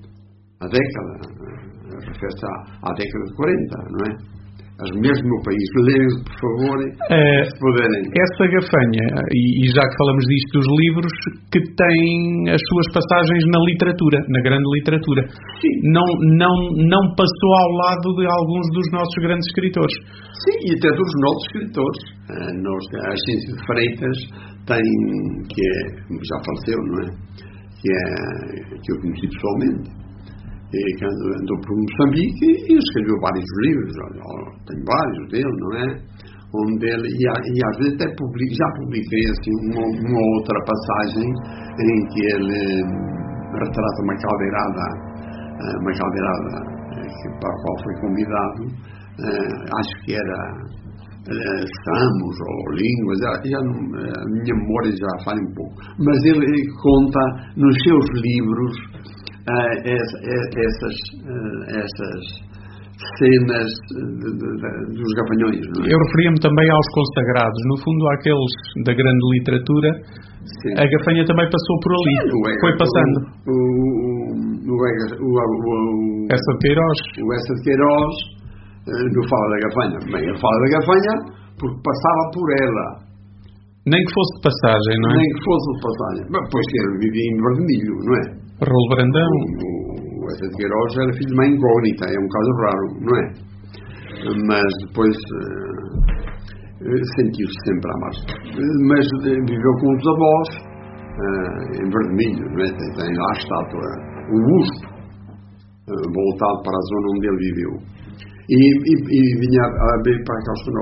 a década, refere-se à, à década de quarenta, não é? As mulheres do meu país, leiam, por favor, é, se puderem. Essa Gafanha, e, e já que falamos disto dos livros, que tem as suas passagens na literatura, na grande literatura. Sim. Não, não, não passou ao lado de alguns dos nossos grandes escritores. Sim, e até dos nossos escritores. Uh, nós, a Ascêncio de Freitas tem, que é, já faleceu, não é? Que, é, que eu conheci pessoalmente. E que andou por Moçambique e escreveu vários livros, tenho vários dele, não é? Onde ele, e, e às vezes até publico, já publiquei assim, uma, uma outra passagem em que ele retrata uma caldeirada, uma caldeirada para a qual foi convidado, acho que era Samos ou línguas, já, já não, a minha memória já falha um pouco, mas ele, ele conta nos seus livros uh, essa, essas, uh, essas cenas de, de, de, dos gafanhões. Não é? Eu referia-me também aos consagrados, no fundo àqueles da grande literatura. Sim. A gafanha também passou por ali. Sim, o, foi passando o, o, o, o, o, o Essa de Queiroz o Essa de Queiroz não fala da gafanha. Bem, ele fala da gafanha porque passava por ela. Nem que fosse de passagem, não é? Nem que fosse de passagem. Mas depois que ele vivia em Vermelho, não é? Rolo Brandão. O, o Essa de Queiroz era filho de uma incógnita, é um caso raro, não é? Mas depois uh, sentiu-se sempre à margem. Mas uh, viveu com os avós uh, em Vermelho, não é? Tem, tem lá a estátua, o busto uh, voltado para a zona onde ele viveu. E, e, e vinha a ver para cá o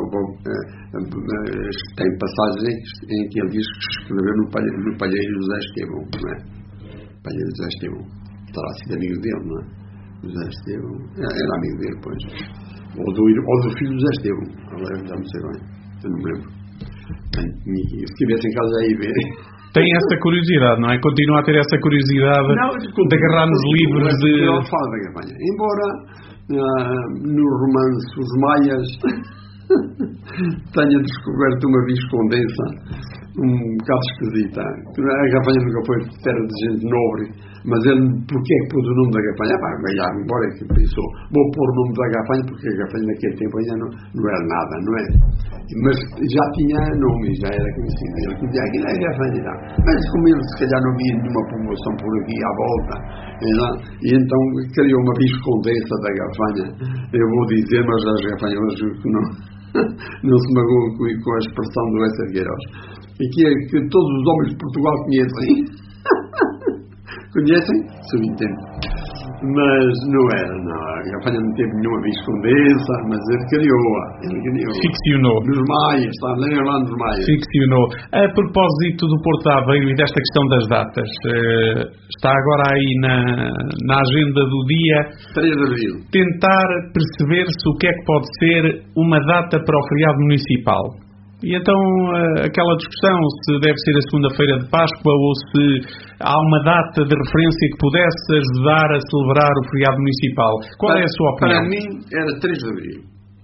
tem passagens em que ele diz que escreveu no palheiro, no palheiro José Estevão, não é? Palheiro José Estevão, terá sido amigo dele, não é? José Estevão, era amigo dele, pois. Ou do, ou do filho José Estevão, agora já não sei bem, eu não me lembro. Se estivesse em casa aí ver. Tem essa curiosidade, não é? Continua a ter essa curiosidade não, de agarrar nos livros de. Ele fala da gafanha. Embora uh, no romance Os Maias tenha descoberto uma viscondença um bocado esquisita. A gafanha nunca foi terra de gente nobre, mas ele, porquê que pôs o nome da gafanha? Ah, já, embora que pensou, vou pôr o nome da gafanha porque a gafanha naquele tempo ainda não, não era nada, não é? Mas já tinha nome, já era conhecido. Ele dizia, aquilo é gafanha, não. Mas como ele se calhar não via nenhuma promoção por aqui à volta, e então criou uma viscondença da gafanha. Eu vou dizer, mas as gafanhas não, não se magoam com a expressão do Essa de Queiroz. E que é que todos os homens de Portugal conhecem. Conhecem? Subentendo. Mas não era, não. A gafanha não teve nenhuma viscondença, mas ele criou-a. Ele criou. Ficcionou. Nos Maias, está lendo lá nos Maias. Ficcionou. A propósito do Porto de Aveiro e desta questão das datas, está agora aí na, na agenda do dia três de abril. Tentar perceber-se o que é que pode ser uma data para o feriado municipal. E então aquela discussão se deve ser a segunda-feira de Páscoa ou se há uma data de referência que pudesse ajudar a celebrar o feriado municipal. Qual para, é a sua opinião? Para mim era três de abril.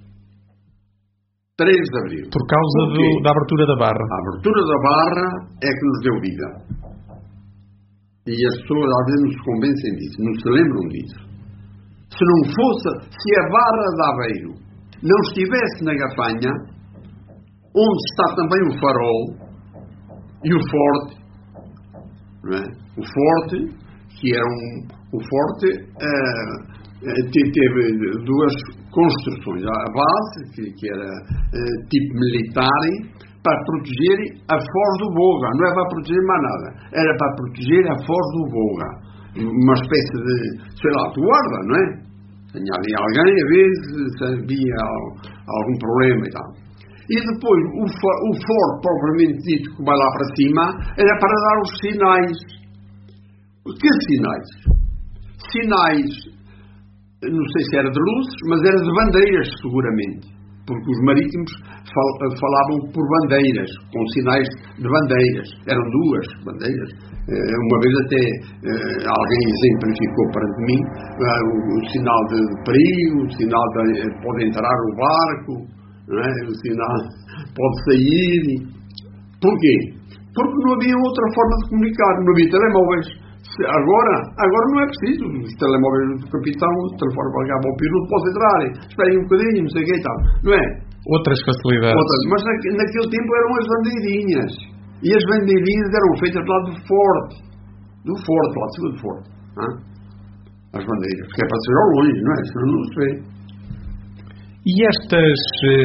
três de abril. Por causa Por do, da abertura da Barra. A abertura da Barra é que nos deu vida. E as pessoas às vezes não se convencem disso, não se lembram disso. Se não fosse, se a Barra de Aveiro não estivesse na Gafanha, onde está também o Farol e o Forte, não é? O Forte, que era um, o Forte uh, teve duas construções, a base, que, que era uh, tipo militar, para proteger a Foz do Voga, não é para proteger mais nada, era para proteger a Foz do Voga, uma espécie de, sei lá, de guarda, não é? Tinha ali alguém, a vezes, se havia algum problema e tal. E depois o, o forte propriamente dito que vai lá para cima era para dar os sinais. Que sinais? Sinais, não sei se era de luzes, mas era de bandeiras seguramente, porque os marítimos fal, falavam por bandeiras, com sinais de bandeiras, eram duas bandeiras. Uma vez até alguém exemplificou perante mim o, o sinal de perigo, o sinal de pode entrar o barco, não é? O sinal pode sair. Porquê? Porque não havia outra forma de comunicar, não havia telemóveis. Agora, agora não é preciso. Os telemóveis do capitão, o telefone para cá para o piloto, posso entrar, esperem um bocadinho, não sei o que e tal, não é? Outras facilidades. Outras, mas na, naquele tempo eram as bandeirinhas. E as bandeirinhas eram feitas lá do forte. Do forte, lá de cima do forte. Hein? As bandeiras. Porque é para ser ao longe, não é? Senão não se vê. E estas,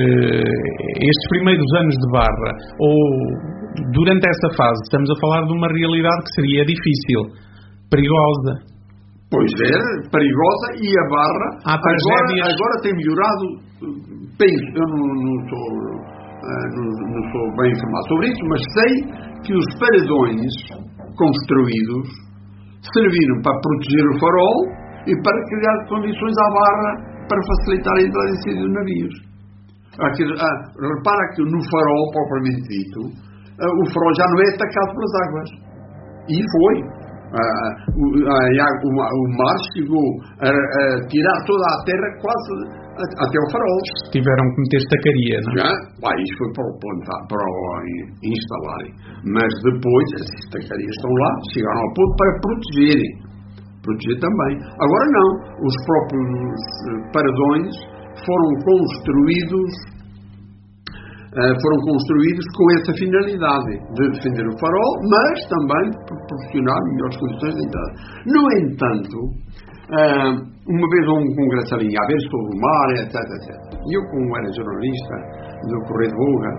estes primeiros anos de Barra, ou durante essa fase, estamos a falar de uma realidade que seria difícil, perigosa. Pois é, perigosa, e a Barra agora, agora tem melhorado, penso, eu não, não, sou, não, não sou bem informado sobre isso, mas sei que os paredões construídos serviram para proteger o farol e para criar condições à Barra para facilitar a entrada e saída dos navios. Aquele, ah, repara que no farol, propriamente dito, ah, o farol já não é atacado pelas águas. E foi. Ah, o, ah, o, o mar chegou a, a tirar toda a terra quase a, até o farol. Tiveram que meter estacaria, não é? Já? Ah, isso foi para o plantar, para o instalarem. Mas depois, as estacarias estão lá, chegaram ao ponto para protegerem. Proteger também. Agora não. Os próprios paredões foram construídos uh, foram construídos com essa finalidade de defender o farol, mas também proporcionar melhores condições de entrada. No entanto, uh, uma vez houve um congresso ali em Aveiro sobre o mar, etc, etcétera. E eu, como era jornalista do Correio de Boga,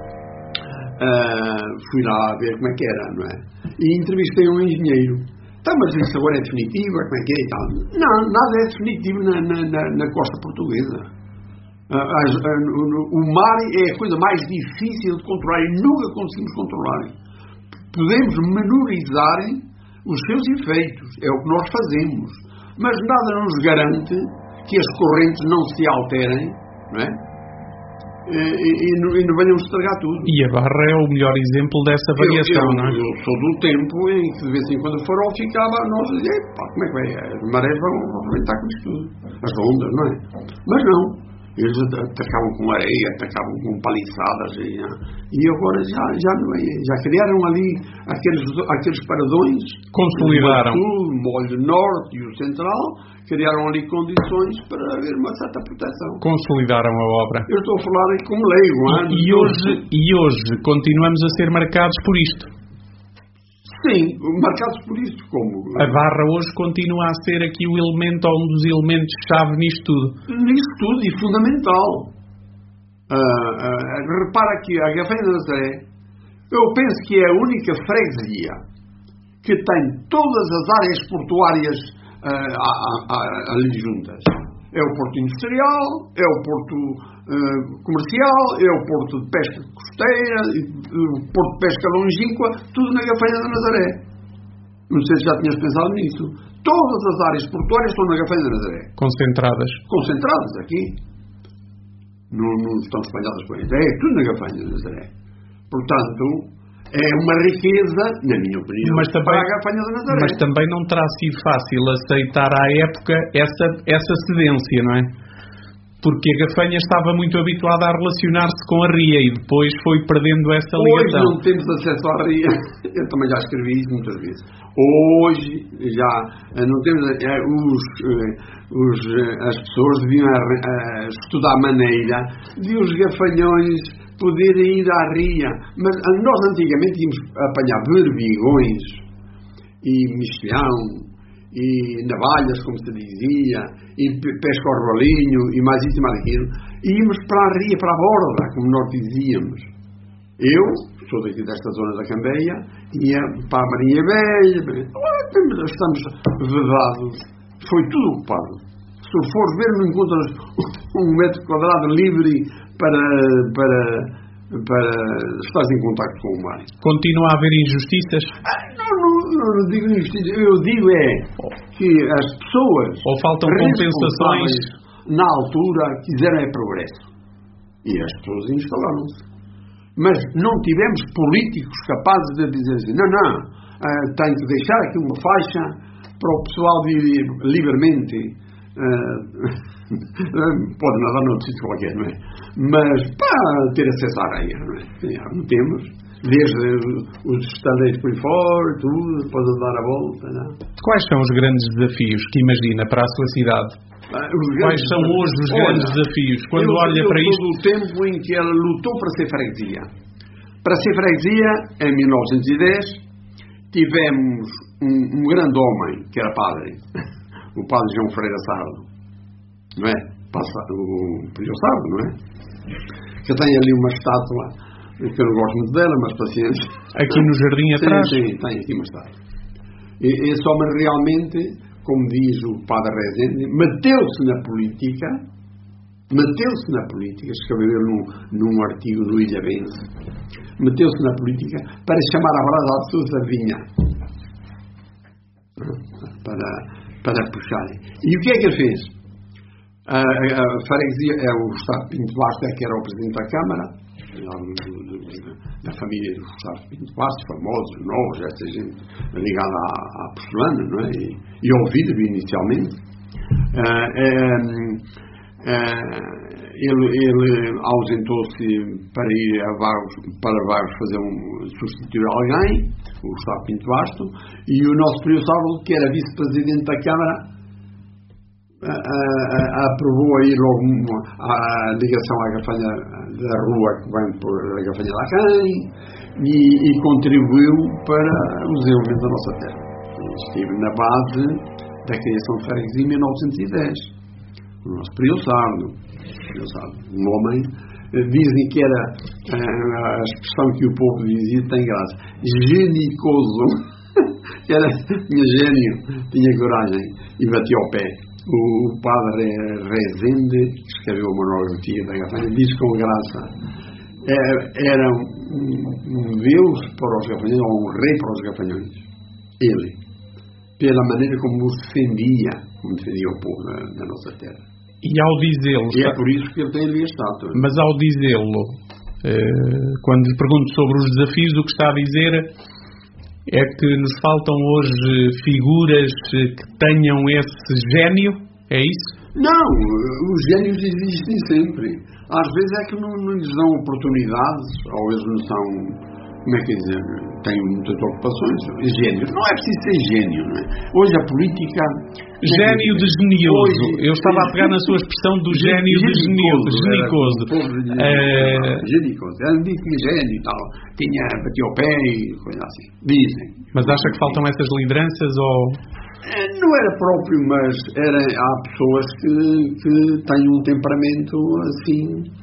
uh, fui lá ver como é que era, não é? E entrevistei um engenheiro. Tá, mas isso agora é definitivo, como é que é e tal? Não, nada é definitivo na, na, na, na costa portuguesa. Uh, as, uh, o, o mar é a coisa mais difícil de controlar e nunca conseguimos controlar. Podemos menorizar os seus efeitos, é o que nós fazemos, mas nada nos garante que as correntes não se alterem, não é? E, e, e não venham estragar tudo. E a Barra é o melhor exemplo dessa variação, eu, eu, não é? Eu sou do tempo em que de vez em quando o farol ficava, nós dizíamos, pá, como é que vai? As marés vão aproveitar com isto tudo, as ondas, não é? Mas não, eles atacavam com areia, atacavam com paliçadas e, e agora já, já, não é, já criaram ali aqueles, aqueles paradões, consolidaram o sul, o molho norte e o central, criaram ali condições para haver uma certa proteção. Consolidaram a obra. Eu estou a falar aí como leigo, e, e, hoje, e hoje continuamos a ser marcados por isto. Sim, marcados por isto. Como a Barra hoje continua a ser aqui o elemento, ou um dos elementos-chave nisto tudo. Nisto tudo e fundamental. Uh, uh, repara que a Gafanha de Nazaré, eu penso que é a única freguesia que tem todas as áreas portuárias uh, ali juntas. É o porto industrial, é o porto uh, comercial, é o porto de pesca costeira, o porto de pesca longínqua, tudo na Gafanha de Nazaré. Não sei se já tinhas pensado nisso. Todas as áreas portuárias estão na Gafanha de Nazaré. Concentradas. Concentradas aqui. Não, não estão espalhadas por aí. É tudo na Gafanha de Nazaré. Portanto, é uma riqueza, na minha opinião, mas também, para a Gafanha de Nazaré. Mas também não terá sido fácil aceitar à época essa, essa cedência, não é? Porque a Gafanha estava muito habituada a relacionar-se com a Ria e depois foi perdendo essa ligação. Hoje não temos acesso à Ria. Eu também já escrevi isso muitas vezes. Hoje já não temos. Os, os, as pessoas deviam estudar a maneira de os gafanhões poderem ir à Ria. Mas nós antigamente íamos apanhar berbigões e mexilhão e navalhas, como se dizia, e pesca ao rolinho e mais isso e mais aquilo, e íamos para a Ria, para a borda, como nós dizíamos. Eu sou daqui desta zona da Cambeia, ia para a Marinha Velha, estamos vedados, foi tudo ocupado. Se fores ver, não encontras um metro quadrado livre para, para, para estar em contacto com o mar. Continua a haver injustiças? Não, não, não digo injustiça, eu digo é que as pessoas ou faltam compensações na altura quiseram é progresso e as pessoas instalaram-se, mas não tivemos políticos capazes de dizer assim, não, não, uh, tenho que deixar aqui uma faixa para o pessoal viver livremente, uh, pode nadar noutro sítio qualquer, não é? Mas para ter acesso à areia, não é? Não temos. Desde os estandes por aí fora, tudo, pode dar a volta. Não? Quais são os grandes desafios que imagina para a sua cidade? Ah, Quais são hoje os olha, grandes desafios? Quando eu, olha eu para isto... todo o tempo em que ela lutou para ser freguesia. Para ser freguesia, em mil novecentos e dez, tivemos um, um grande homem, que era padre, o padre João Ferreira Sardo, não é? Passa, o Prior Sardo, não é? Que tem ali uma estátua, que eu não gosto muito dela, mas paciência. Aqui no jardim atrás? Sim, sim, tem aqui uma estátua. E esse homem realmente, como diz o padre Rezende, meteu-se na política, meteu-se na política, escreveu num, num artigo do Ilhabense, meteu-se na política para chamar a brasa à sua sardinha. Para, para puxarem. E o que é que ele fez? A, a, a freguesia é o Gustavo Pinto Basto, é que era o presidente da Câmara, da família do Gustavo Pinto Basto, famosos, novos, essa gente ligada à, à porcelana, não é? E, e ao vidro inicialmente. Uh, um, uh, ele, ele ausentou-se para ir a Vagos, para Vagos fazer um, substituir alguém, o Gustavo Pinto Basto, e o nosso Prior Saulo, que era vice-presidente da Câmara, A, a, a, aprovou aí logo uma, a ligação à gafanha da rua que vem por a gafanha da Cãe e, e contribuiu para o desenvolvimento da nossa terra. Estive na base da criação de freguesia em mil novecentos e dez. O nosso Prior Sardo, um homem, dizem que era a expressão que o povo dizia, tem graça, genicoso, que era, tinha gênio, tinha coragem e batia ao pé. O padre Rezende, que escreveu a monografia da gafanha, diz com graça, era um, um Deus para os gafanhões, ou um rei para os gafanhões. Ele, pela maneira como os defendia, como defendia o povo da, da nossa terra. E ao dizê-lo... E é por isso que ele tem ali a estátua. Mas ao dizê-lo, eh, quando lhe pergunto sobre os desafios, o que está a dizer é que nos faltam hoje figuras que tenham esse gênio? É isso? Não, os gênios existem sempre. Às vezes é que não, não lhes dão oportunidades, ou eles não são, como é que é dizer, têm muitas ocupações. Gênios. Não é preciso ser gênio, não é? Hoje a política... Gênio de genioso. Hoje, eu estava a pegar na sua expressão do gênio de genioso. Genicoso. Genicoso. Ele disse que gênio e tal. Tinha, batia o pé e coisa assim. Dizem. Mas acha que faltam essas lideranças ou... Não era próprio, mas era, há pessoas que, que têm um temperamento assim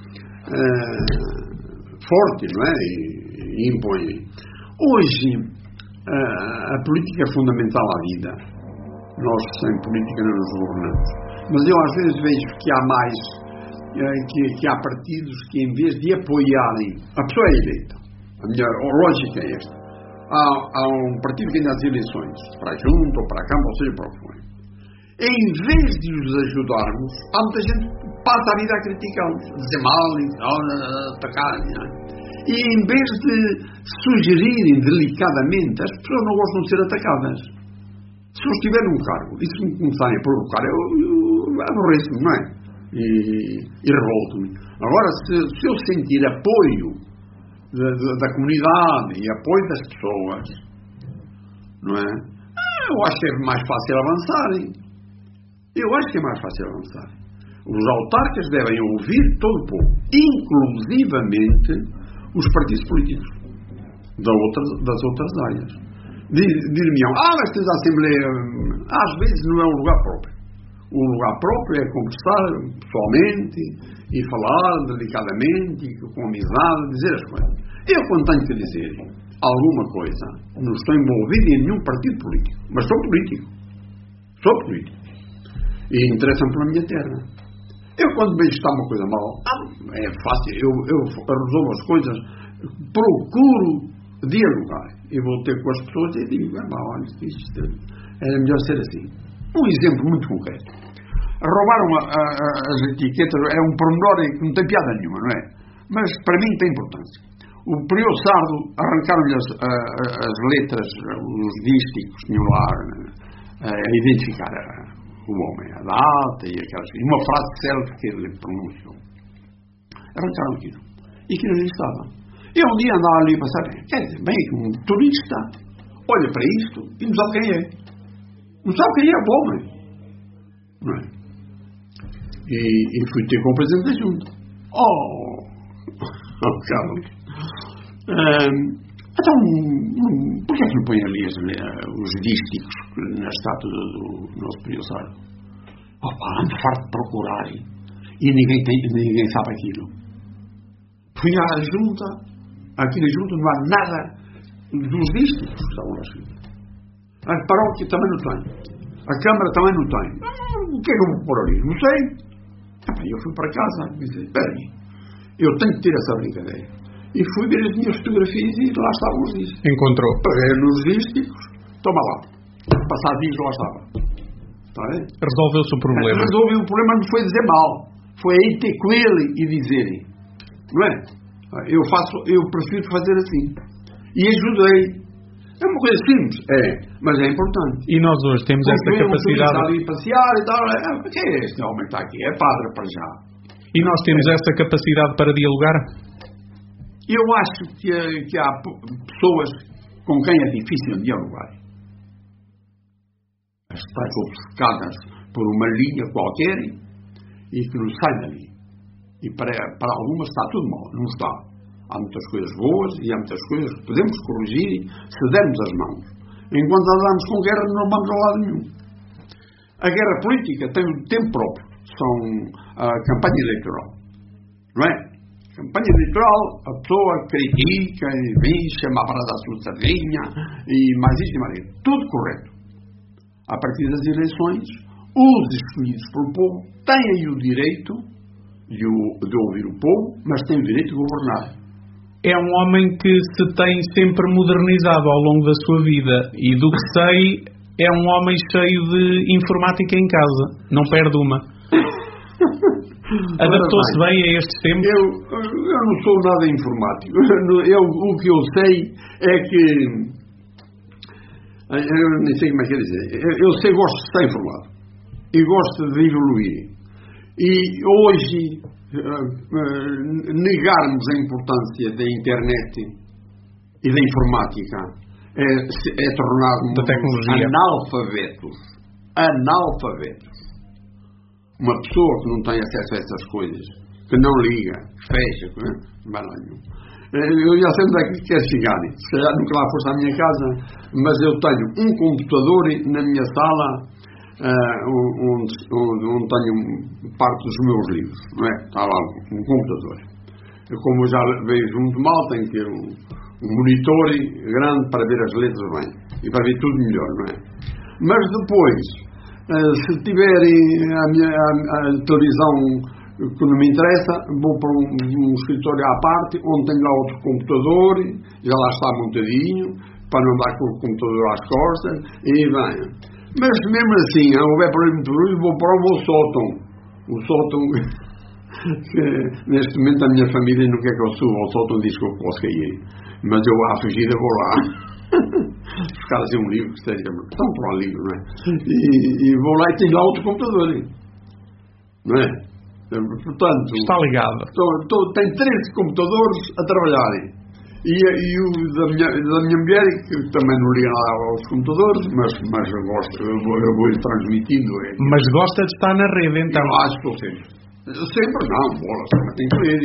uh, forte, não é? E, e impõem. Hoje uh, a política é fundamental à vida. Nós sem política não nos governamos. Mas eu às vezes vejo que há mais, uh, que, que há partidos que em vez de apoiarem, a pessoa é eleita. A minha lógica é esta. Há, há um partido que ganha as eleições, para a Junta ou para a Câmara, ou seja, para o que for. Em vez de os ajudarmos, há muita gente que passa a vida a criticá-los, a dizer mal, a atacar. E em vez de sugerirem delicadamente, as pessoas não gostam de ser atacadas. Se eu estiver num cargo e se me começarem a provocar, eu, eu aborreço-me, não é? E, e revolto-me. Agora, se, se eu sentir apoio Da, da, da comunidade e apoio das pessoas, não é? Eu acho que é mais fácil avançarem. Eu acho que é mais fácil avançar. Os autarcas devem ouvir todo o povo, inclusivamente os partidos políticos da outra, das outras áreas. Dir-me-ão, ah, mas tens a Assembleia. Às vezes não é um lugar próprio. O lugar próprio é conversar pessoalmente e falar delicadamente, com amizade, dizer as coisas. Eu, quando tenho que dizer alguma coisa, não estou envolvido em nenhum partido político, mas sou político. Sou político. E interessa-me pela minha terra. Eu, quando vejo que está uma coisa mal, é fácil, eu, eu resolvo as coisas, procuro dialogar. Eu vou ter com as pessoas e digo, ah, olha, isto era melhor ser assim. Um exemplo muito concreto. Roubaram a, a, a, as etiquetas, é um pormenor que não tem piada nenhuma, não é? Mas para mim tem importância. O Prior Sardo arrancaram-lhe as, a, as letras, os dísticos, tinham lá a, a identificar a, o homem, a data e aquelas, e uma frase célebre que ele pronunciou. Arrancaram aquilo. E aquilo ali estava. Eu um dia andava ali a passar, quer dizer, bem, um turista olha para isto e não sabe quem é. Não sabe quem é o homem. Não é? E, e fui ter com o presidente da Junta. Oh! Oh, Carlos. Um, então, um, por que é que não põe ali as, os dísticos na estátua do, do nosso Prior Sardo? Opa, ando farto de procurar e ninguém, tem, ninguém sabe aquilo. Fui à Junta, aqui na Junta não há nada dos dísticos que estavam lá escritos. A paróquia também não tem. A Câmara também não tem. O que é que eu vou pôr ali? Não sei. Eu fui para casa e disse, espera aí, eu tenho que ter essa brincadeira. E fui ver as minhas fotografias e lá estavam os dísticos. Encontrou. Peguei nos dísticos, toma lá. Passado dias lá estava. Está bem? Resolveu-se o problema. Resolveu o problema, não foi dizer mal. Foi aí ter com ele e dizerem. Não é? Eu, faço, eu prefiro fazer assim. E ajudei. É uma coisa simples, é, mas é importante. E nós hoje temos esta capacidade... Um ali passear e tal, é, quem é este homem que está aqui? É padre para já. E nós temos é. essa capacidade para dialogar? Eu acho que, que há pessoas com quem é difícil dialogar. Estão obcecadas por uma linha qualquer e que não sai dali. E para, para algumas está tudo mal, não está. Há muitas coisas boas e há muitas coisas que podemos corrigir se dermos as mãos. Enquanto andamos com guerra, não vamos a lado nenhum. A guerra política tem um tempo próprio. São a campanha eleitoral. Não é? A campanha eleitoral, a pessoa critica e vem, chama para dar a sua sardinha e mais isso e mais isso. Tudo correto. A partir das eleições, os escolhidos pelo povo têm o direito de, o, de ouvir o povo, mas têm o direito de governar. É um homem que se tem sempre modernizado ao longo da sua vida e do que sei é um homem cheio de informática em casa, não perde uma. Adaptou-se bem a estes tempos? Eu, eu não sou nada informático. Eu, o que eu sei é que eu nem sei como é que é dizer. Eu, eu sei, gosto de estar informado e gosto de evoluir. E hoje Uh, uh, negarmos a importância da internet e da informática é, é tornarmos analfabetos. Analfabetos. Uma pessoa que não tem acesso a essas coisas, que não liga, fecha, não vai lá nenhum. Eu já sei onde é que quer chegar. Se calhar nunca lá fosse à minha casa, mas eu tenho um computador na minha sala. Uh, onde, onde, onde tenho parte dos meus livros, não é? Está lá um computador. Eu, como já vejo muito mal, tenho que ter um, um monitor grande para ver as letras bem e para ver tudo melhor, não é? Mas depois, uh, se tiverem a, minha, a, a televisão que não me interessa, vou para um, um escritório à parte onde tenho lá outro computador, já lá está montadinho, para não dar com o computador às costas e bem. Mas mesmo assim, se houver problema de barulho, vou para o meu sótão. O sótão, que neste momento a minha família não quer que eu suba ao sótão, diz que eu posso cair. Mas eu, à fugida, vou lá. Buscar assim um livro que esteja. Estão para o livro, não é? E, e vou lá e tenho lá outro computador. Não é? Portanto. Está ligado. Estou, estou, tenho três computadores a trabalharem. E, e o da minha, da minha mulher, que também não liga nada aos computadores, mas, mas eu gosto, eu vou, eu vou transmitindo. É, mas gosta de estar na rede, então? Eu acho que estou sempre. Eu sempre não, bola, também tem que ler.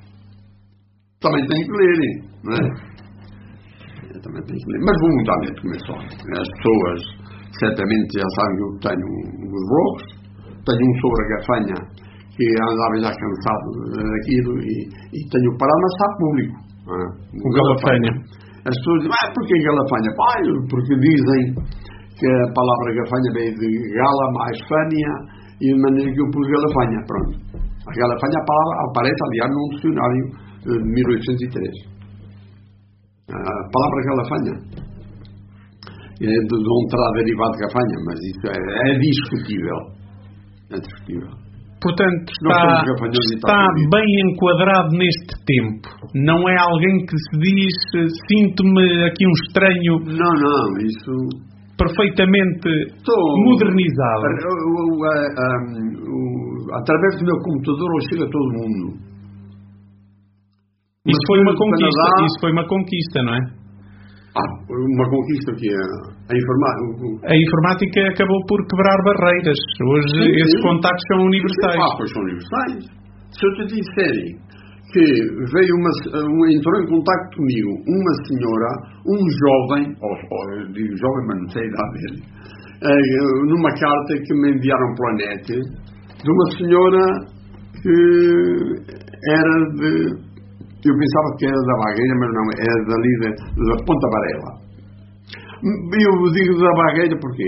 Também tem que ler, não é? Eu também tenho que ler. Mas vou mudar dentro do meu sonho. As pessoas, certamente, já sabem que eu tenho os blogs, tenho um sobre a gafanha, que andava já cansado daquilo, e, e tenho o parado, mas está público. Ah, o Galafanha. As pessoas dizem, ah, porquê Galafanha? Pai, porque dizem que a palavra gafanha veio de gala mais fânia e de maneira que eu pus Galafanha. Pronto. A Galafanha, a palavra aparece, aliás, num dicionário de mil oitocentos e três. A palavra Galafanha é de onde terá derivado de gafanha, mas isso é, é discutível. É discutível. Portanto, está, está bem enquadrado neste tempo. Não é alguém que se diz, sinto-me aqui um estranho. Não, não, isso... Perfeitamente Estou, modernizado. O, o, a, a, o, através do meu computador eu chego a todo mundo. Isso foi uma conquista, Canadá, isso foi uma conquista, não é? Ah, uma conquista que é a informática. A informática acabou por quebrar barreiras. Hoje sim, esses sim. contactos são universais. Ah, pois são universais. Se eu te disserem que veio uma, uma, entrou em contacto comigo uma senhora, um jovem, ou, ou eu digo jovem, mas não sei a idade dele, eh, numa carta que me enviaram para a net, de uma senhora que era de... Eu pensava que era da Vagueira, mas não, era dali da, da Ponta Varela. Eu digo da Vagueira porque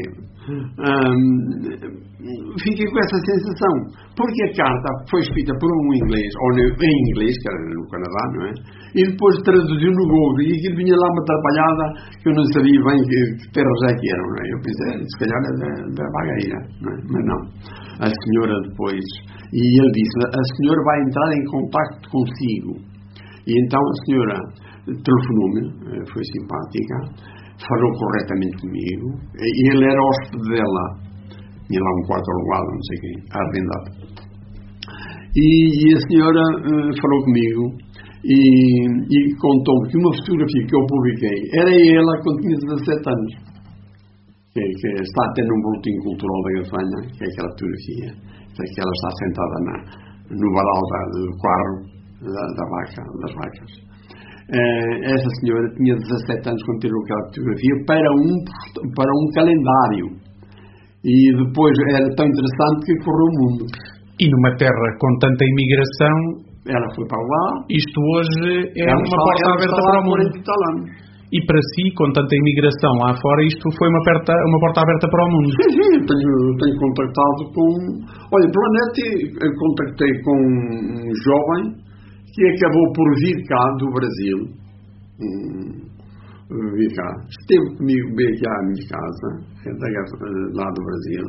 hum, fiquei com essa sensação, porque a carta foi escrita por um inglês, ou em inglês, que era no Canadá, não é? E depois traduziu no Google, e aquilo vinha lá uma atrapalhada que eu não sabia bem que, que terras é que eram, não é? Eu pensei, se calhar é da, da Bagaira, não é? Mas não. A senhora depois, e ele disse, a senhora vai entrar em contacto consigo. E então a senhora telefonou-me, foi simpática, falou corretamente comigo, e ele era hóspede dela, tinha lá um quarto alugado, não sei quem, arrendado. E, e a senhora uh, falou comigo e, e contou-me que uma fotografia que eu publiquei era ela quando tinha dezassete anos, que, que está até num boletim cultural da Gafanha, que é aquela fotografia, que ela está sentada na, no varal da, do carro da, da vaca, das vacas. Uh, essa senhora tinha dezassete anos quando tirou aquela fotografia para um, para um calendário, e depois era tão interessante que correu o mundo. E numa terra com tanta imigração, ela foi para lá, isto hoje é ela uma está, porta aberta para o mundo. E para si, com tanta imigração lá fora, isto foi uma, aperta, uma porta aberta para o mundo. Sim, sim, tenho, tenho contactado com... Olha, pela net eu contactei com um jovem que acabou por vir cá do Brasil. Um, vir cá. Esteve comigo bem aqui à minha casa, lá do Brasil.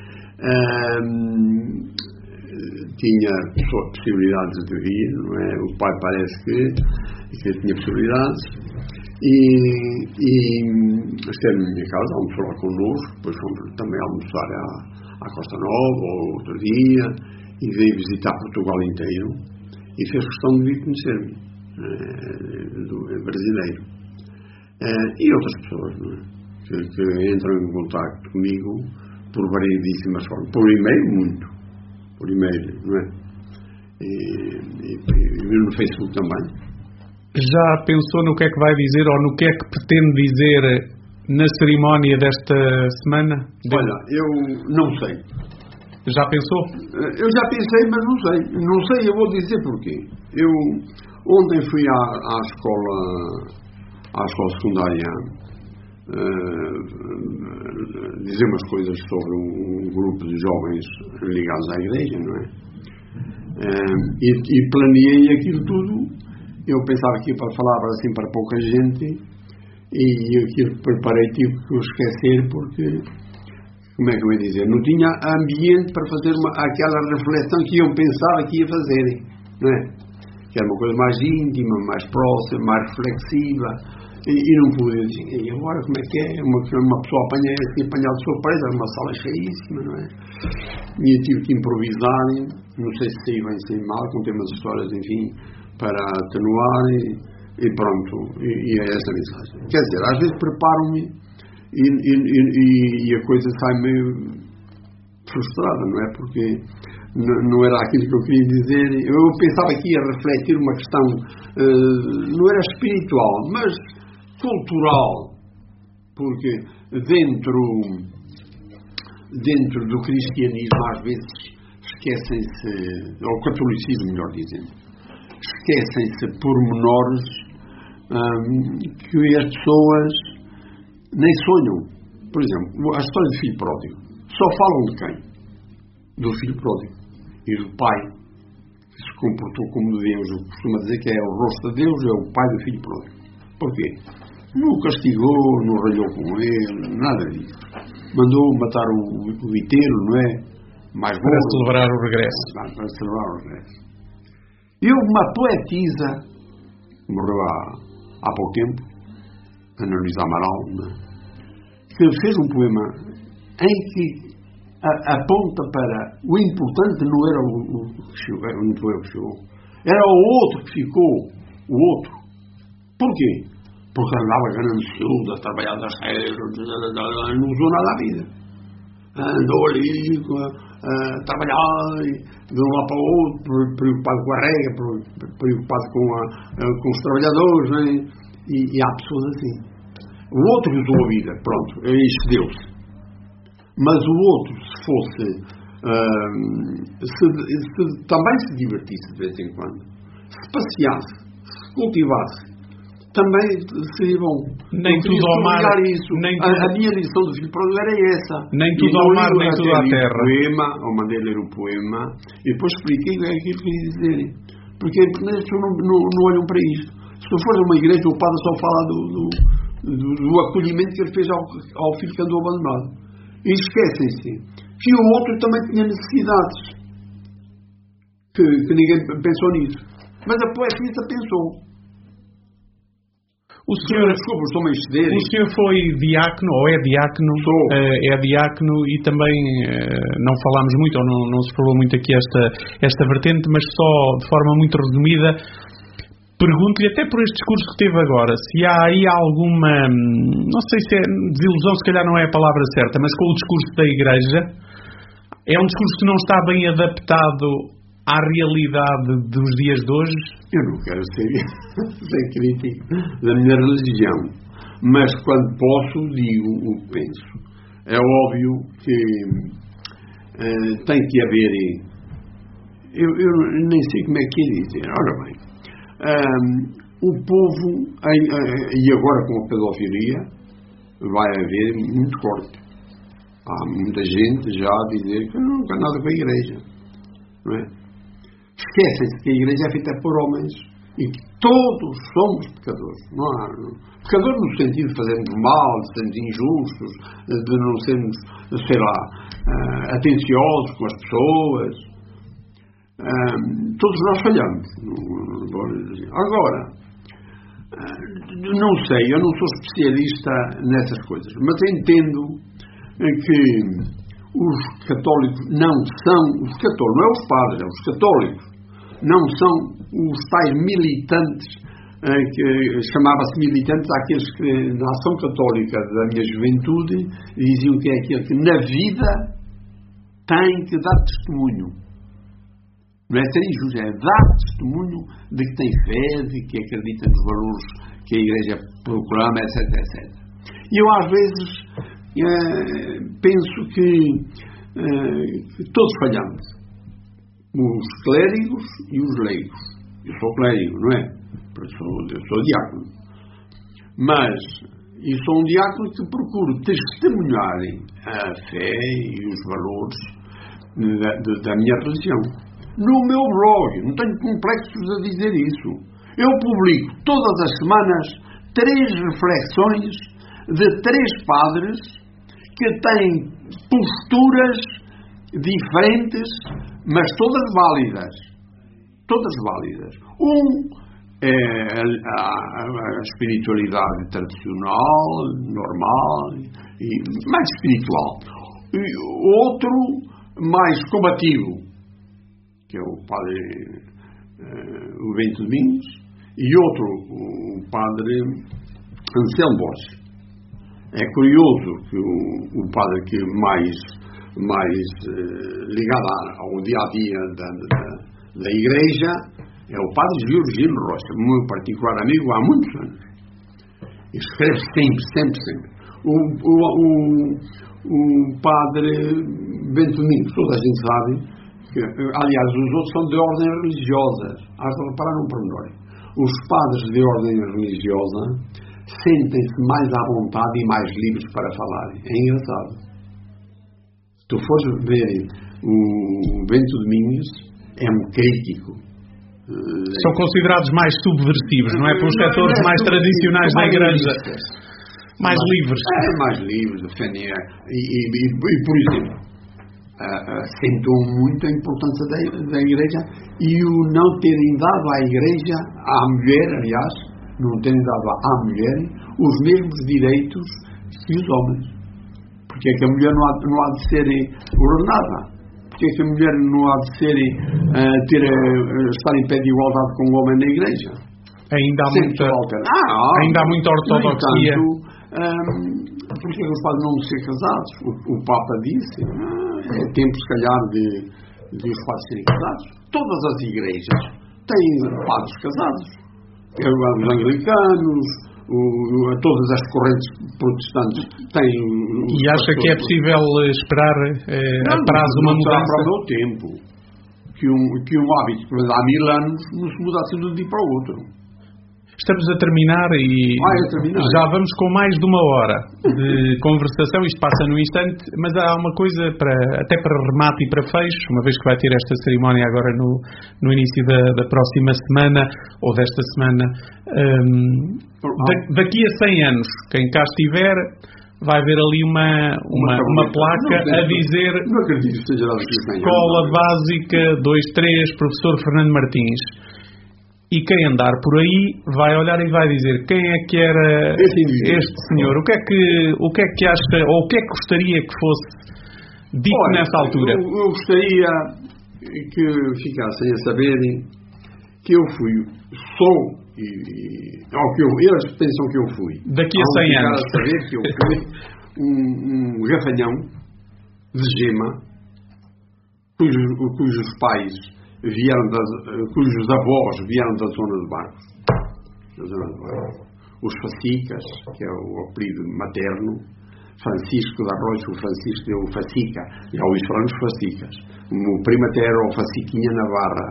Um, tinha possibilidades de vir, não é? O pai parece que, que tinha possibilidades. E, e esteve na minha casa, almoçou lá connosco, depois fomos também almoçar à, à Costa Nova, outro dia, e veio visitar Portugal inteiro, e fez questão de vir conhecer-me, é, do, é brasileiro. É, e outras pessoas, não é? que, que entram em contato comigo por variedíssimas formas, por e-mail muito, por e-mail, não é? E, e, e no Facebook também. Já pensou no que é que vai dizer ou no que é que pretende dizer na cerimónia desta semana? Olha, eu não sei. Já pensou? Eu já pensei, mas não sei. Não sei, eu vou dizer porquê. Eu ontem fui à, à escola à escola secundária uh, dizer umas coisas sobre um, um grupo de jovens ligados à igreja, não é? Uh, e, e planeei aquilo tudo. Eu pensava que ia para falar assim para pouca gente, e aquilo que preparei tive que esquecer porque, como é que eu ia dizer, não tinha ambiente para fazer uma, aquela reflexão que eu pensava que ia fazer, não é? Que era uma coisa mais íntima, mais próxima, mais reflexiva, e, e não pude dizer, e agora como é que é? Uma, uma pessoa apanha, assim, apanhada de surpresa, uma sala cheíssima, não é? E eu tive que improvisar, não sei se saí bem, saí mal, contei umas histórias, enfim, para atenuar e, e pronto, e, e é essa a mensagem. Quer dizer, às vezes preparo-me e, e, e, e a coisa sai meio frustrada, não é? Porque não, não era aquilo que eu queria dizer. Eu pensava que ia refletir uma questão, uh, não era espiritual, mas cultural, porque dentro, dentro do cristianismo às vezes esquecem-se, ou catolicismo melhor dizendo, esquecem-se pormenores hum, que as pessoas nem sonham. Por exemplo, a história do filho pródigo. Só falam de quem? Do filho pródigo. E do pai, que se comportou como Deus. Eu costumo dizer que é o rosto de Deus, é o pai do filho pródigo. Porquê? Não o castigou, não ralhou com ele, nada disso. Mandou matar o, o viteiro, não é? Mais para bom, celebrar o regresso. Para, para celebrar o regresso. E houve uma poetisa, morreu há, há pouco tempo, Ana Luísa Amaral, né, que fez um poema em que a, aponta para o importante não era o, o, o, não foi o que chegou, era o outro que ficou, o outro. Porquê? Porque andava ganancioso, a trabalhar das terras, não usou nada à vida. Andou ali a trabalhar de um lado para o outro, preocupado com a regra, preocupado com, a, com os trabalhadores, né? e, e há pessoas assim. O outro usou a vida, pronto, isso deu-se. Mas o outro, se fosse, uh, se, se, também se divertisse de vez em quando, se passeasse, se cultivasse, também seria bom. Nem tudo ao mar, isso. Nem a, tudo... a minha lição do filho pródigo era essa. Nem tudo ao mar, nem tudo à terra. Poema, eu mandei ler o poema e depois expliquei o que é que ele queria dizer. Porque as pessoas não, não, não olham para isto. Se tu fores a uma igreja, o padre só fala do, do, do, do acolhimento que ele fez ao, ao filho que andou abandonado. E esquecem-se que o outro também tinha necessidades. Que, que ninguém pensou nisso. Mas a poetisa pensou. O senhor, desculpa, estou a exceder. O senhor foi diácono, ou é diácono? Sou. Uh, é diácono e também uh, não falámos muito, ou não, não se falou muito aqui esta, esta vertente, mas só de forma muito resumida, pergunto-lhe, até por este discurso que teve agora, se há aí alguma, não sei se é desilusão, se calhar não é a palavra certa, mas com o discurso da Igreja, é um discurso que não está bem adaptado à realidade dos dias de hoje? Eu não quero ser, ser crítico da minha religião, mas quando posso digo o que penso. É óbvio que uh, tem que haver, eu, eu nem sei como é que é dizer, ora bem, um, o povo, e agora com a pedofilia, vai haver muito corte. Há muita gente já a dizer que não tem nada com a igreja, não é? Esquecem-se que a igreja é feita por homens e que todos somos pecadores. Não há, não. Pecadores no sentido de fazermos mal, de sermos injustos, de não sermos, sei lá, uh, atenciosos com as pessoas. Um, todos nós falhamos. Agora, uh, não sei, eu não sou especialista nessas coisas, mas entendo que os católicos não são, os católicos, não é os padres, é os católicos, não são os tais militantes, eh, que chamava-se militantes àqueles que na ação católica da minha juventude diziam que é aquele que na vida tem que dar testemunho. Não é ser injusto, é dar testemunho de que tem fé, de que acredita nos valores que a Igreja proclama, etc, etcétera. E eu às vezes Uh, penso que, uh, que todos falhamos, os clérigos e os leigos. Eu sou clérigo, não é? Eu sou, eu sou diácono, mas e sou um diácono que procuro testemunhar a fé e os valores da, de, da minha religião no meu blog. Não tenho complexos a dizer isso. Eu publico todas as semanas três reflexões de três padres que têm posturas diferentes, mas todas válidas. Todas válidas. Um é a, a, a espiritualidade tradicional, normal, e mais espiritual. E outro mais combativo, que é o padre uh, o Bento Domingos, e outro, o padre Anselmo Borges. É curioso que o, o padre que mais, mais eh, ligado ao dia-a-dia da, da, da Igreja é o padre Georgino Rocha, meu particular amigo há muitos anos. Escreve sempre, sempre, sempre. O, o, o, o padre Bento Domingos, toda a gente sabe, que, aliás, os outros são de ordem religiosa. Hás de reparar num pormenor. Os padres de ordem religiosa sentem-se mais à vontade e mais livres para falarem. É engraçado. Se tu fores ver o Bento Domingos, é um crítico. São considerados mais subversivos, não é? Pelos setores mais tradicionais da Igreja. Mais livres. É, mais livres, defendem. E, e, e, e, por exemplo, acentuam muito a importância da, da Igreja e o não terem dado à Igreja, à mulher, aliás, não terem dado à mulher os mesmos direitos que os homens. Porque é que a mulher não há, não há de ser ordenada? Porque é que a mulher não há de ser, uh, ter, uh, estar em pé de igualdade com o homem na Igreja? Ainda há muita, ah, ainda há muita ortodoxia. Um, porque os padres não ser casados? O, o Papa disse, ah, é tempo se calhar de, de os padres serem casados. Todas as igrejas têm padres casados. Os anglicanos, o, todas as correntes protestantes têm... E acha que é possível esperar eh, não, a prazo não, uma mudança? Para o meu tempo. Que um, que um hábito que há mil anos não se muda assim de um dia para o outro. Estamos a terminar e ah, é terminar. já vamos com mais de uma hora de conversação. Isto passa num instante, mas há uma coisa, para, até para remate e para fecho, uma vez que vai ter esta cerimónia agora no, no início da, da próxima semana, ou desta semana. Um, da, daqui a cem anos, quem cá estiver, vai ver ali uma, uma, uma placa a dizer não acredito que seja Escola Básica dois três, Professor Fernando Martins. E quem andar por aí vai olhar e vai dizer quem é que era este senhor, o que é que, o que é que acha, ou o que é que gostaria que fosse dito Olha, nessa altura? Eu, eu gostaria que ficassem a saberem que eu fui, sou, e, e ao que eu, eles pensam que eu fui. Daqui a cem anos. A saber que eu fui um, um gafanhão de gema, cujos, cujos pais vieram das, cujos avós vieram da zona de Barros, da zona de Barros. Os Facicas, que é o apelido materno, Francisco da Rocha, o Francisco deu o Facica, e há os francos Facicas. O meu primo até era o Faciquinha Navarra.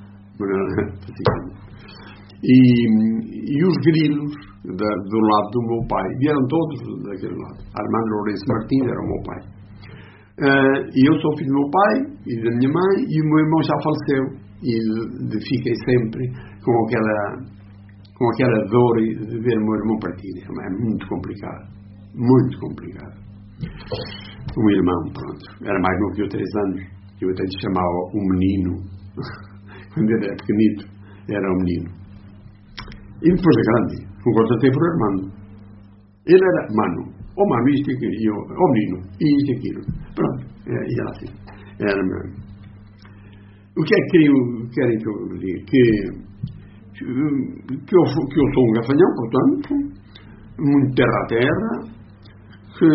E, e os grilos da, do lado do meu pai vieram todos daquele lado. Armando Lourenço Martins era o meu pai. Uh, e eu sou filho do meu pai e da minha mãe, e o meu irmão já faleceu, e de, de, fiquei sempre com aquela com aquela dor de ver o meu irmão partir. É muito complicado, muito complicado. O meu irmão, pronto, era mais novo que eu, três anos, eu até lhe chamava o menino quando ele era pequenito, era um menino. E depois é grande, com quanto tempo era Armando. Ele era mano. Ó oh, mano, isto e aquilo, e ó oh, menino, e isto e aquilo. Pronto, e era assim. Era mesmo. O que é que queriam, querem que eu diga? Que, que, eu, que eu sou um gafanhão, portanto, muito terra a terra, que,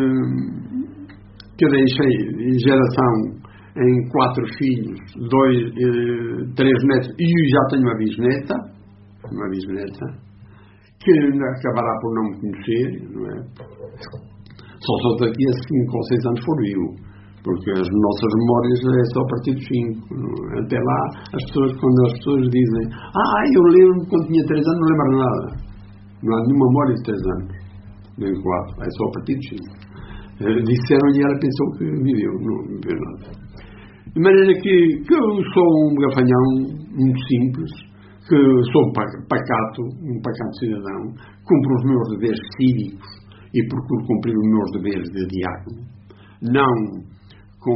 que deixei geração em quatro filhos, dois, eh, três netos, e já tenho uma bisneta, uma bisneta, que acabará por não me conhecer, não é? Só só daqui a cinco ou seis anos for vivo, porque as nossas memórias é só a partir dos cinco. Até lá, as pessoas, quando as pessoas dizem ah, eu lembro quando tinha três anos, não lembro nada. Não há nenhuma memória de três anos, nem quatro, é só a partir dos cinco. Disseram-lhe e ela pensou que viveu, não viveu nada. De maneira que, que eu sou um gafanhão muito simples, que sou pacato, um pacato cidadão, cumpro os meus deveres cívicos e procuro cumprir os meus deveres de diácono, não com,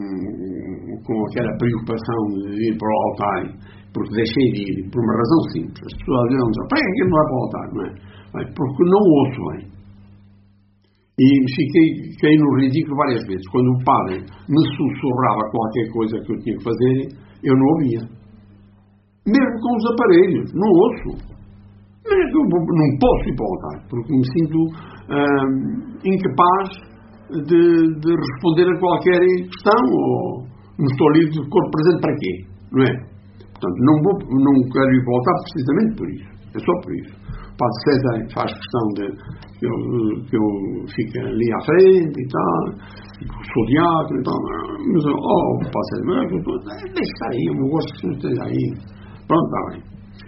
com aquela preocupação de ir para o altar, porque deixei de ir, por uma razão simples. As pessoas dizem, para que é que não vai para o altar? Não é? Porque não ouço bem. E fiquei, caí no ridículo várias vezes. Quando o padre me sussurrava qualquer coisa que eu tinha que fazer, eu não ouvia. Mesmo com os aparelhos, não ouço. Mas eu não posso ir para o altar, porque me sinto hum, incapaz de, de responder a qualquer questão, ou não estou livre de corpo presente para quê? Não é? Portanto, não, vou, não quero ir para o altar precisamente por isso. É só por isso. O Padre César faz questão de que eu, que eu fique ali à frente e tal, sou diácono e tal, mas, oh, Padre César, deixa estar aí, eu não gosto que você esteja aí. Pronto, está bem.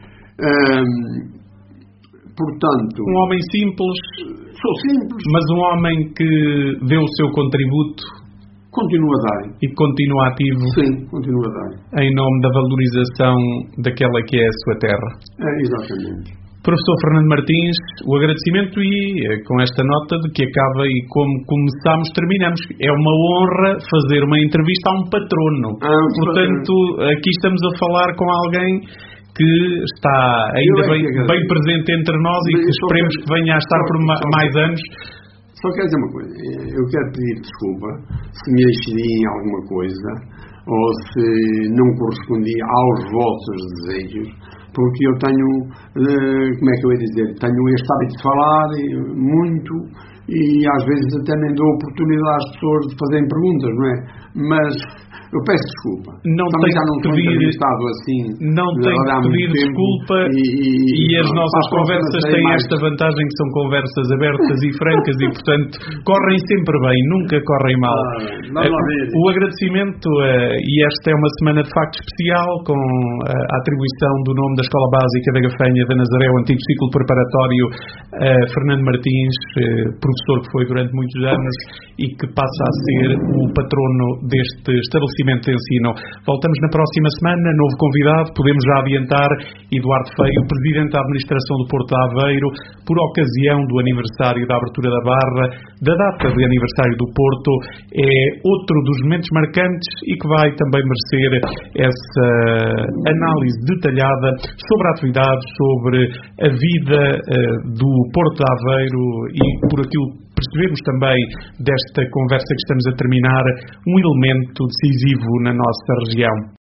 Hum, portanto... Um homem simples. Sou simples. Mas um homem que deu o seu contributo. Continua a dar. E continua ativo. Sim, continua a dar. Em nome da valorização daquela que é a sua terra. É, exatamente. Professor Fernando Martins, o agradecimento e com esta nota de que acaba e como começámos, terminamos. É uma honra fazer uma entrevista a um patrono. Ah, um Portanto, patrono. Aqui estamos a falar com alguém que está ainda bem, bem presente entre nós e que esperemos quero, que venha a estar só, por ma- mais anos. Só quero dizer uma coisa. Eu quero pedir desculpa se me excedi em alguma coisa ou se não correspondi aos vossos desejos, porque eu tenho, como é que eu ia dizer, tenho este hábito de falar muito e às vezes até nem dou oportunidade às pessoas de fazerem perguntas, não é? Mas eu peço desculpa. Não Também tem já não que sou pedir, entrevistado assim. não tem que pedir desculpa e, e, e as nossas conversas têm mais... esta vantagem que são conversas abertas e francas e, portanto, correm sempre bem, nunca correm mal. Ah, uh, o agradecimento, uh, e esta é uma semana de facto especial, com uh, a atribuição do nome da Escola Básica da Gafanha de Nazaré, o antigo ciclo preparatório, uh, Fernando Martins, uh, professor que foi durante muitos anos e que passa a ser o patrono deste estabelecimento de ensino. Voltamos na próxima semana, novo convidado, podemos já adiantar, Eduardo Feio, Presidente da Administração do Porto de Aveiro, por ocasião do aniversário da abertura da Barra, da data de aniversário do Porto, é outro dos momentos marcantes e que vai também merecer essa análise detalhada sobre a atividade, sobre a vida uh, do Porto de Aveiro e por aquilo percebemos também desta conversa que estamos a terminar, um elemento decisivo na nossa região.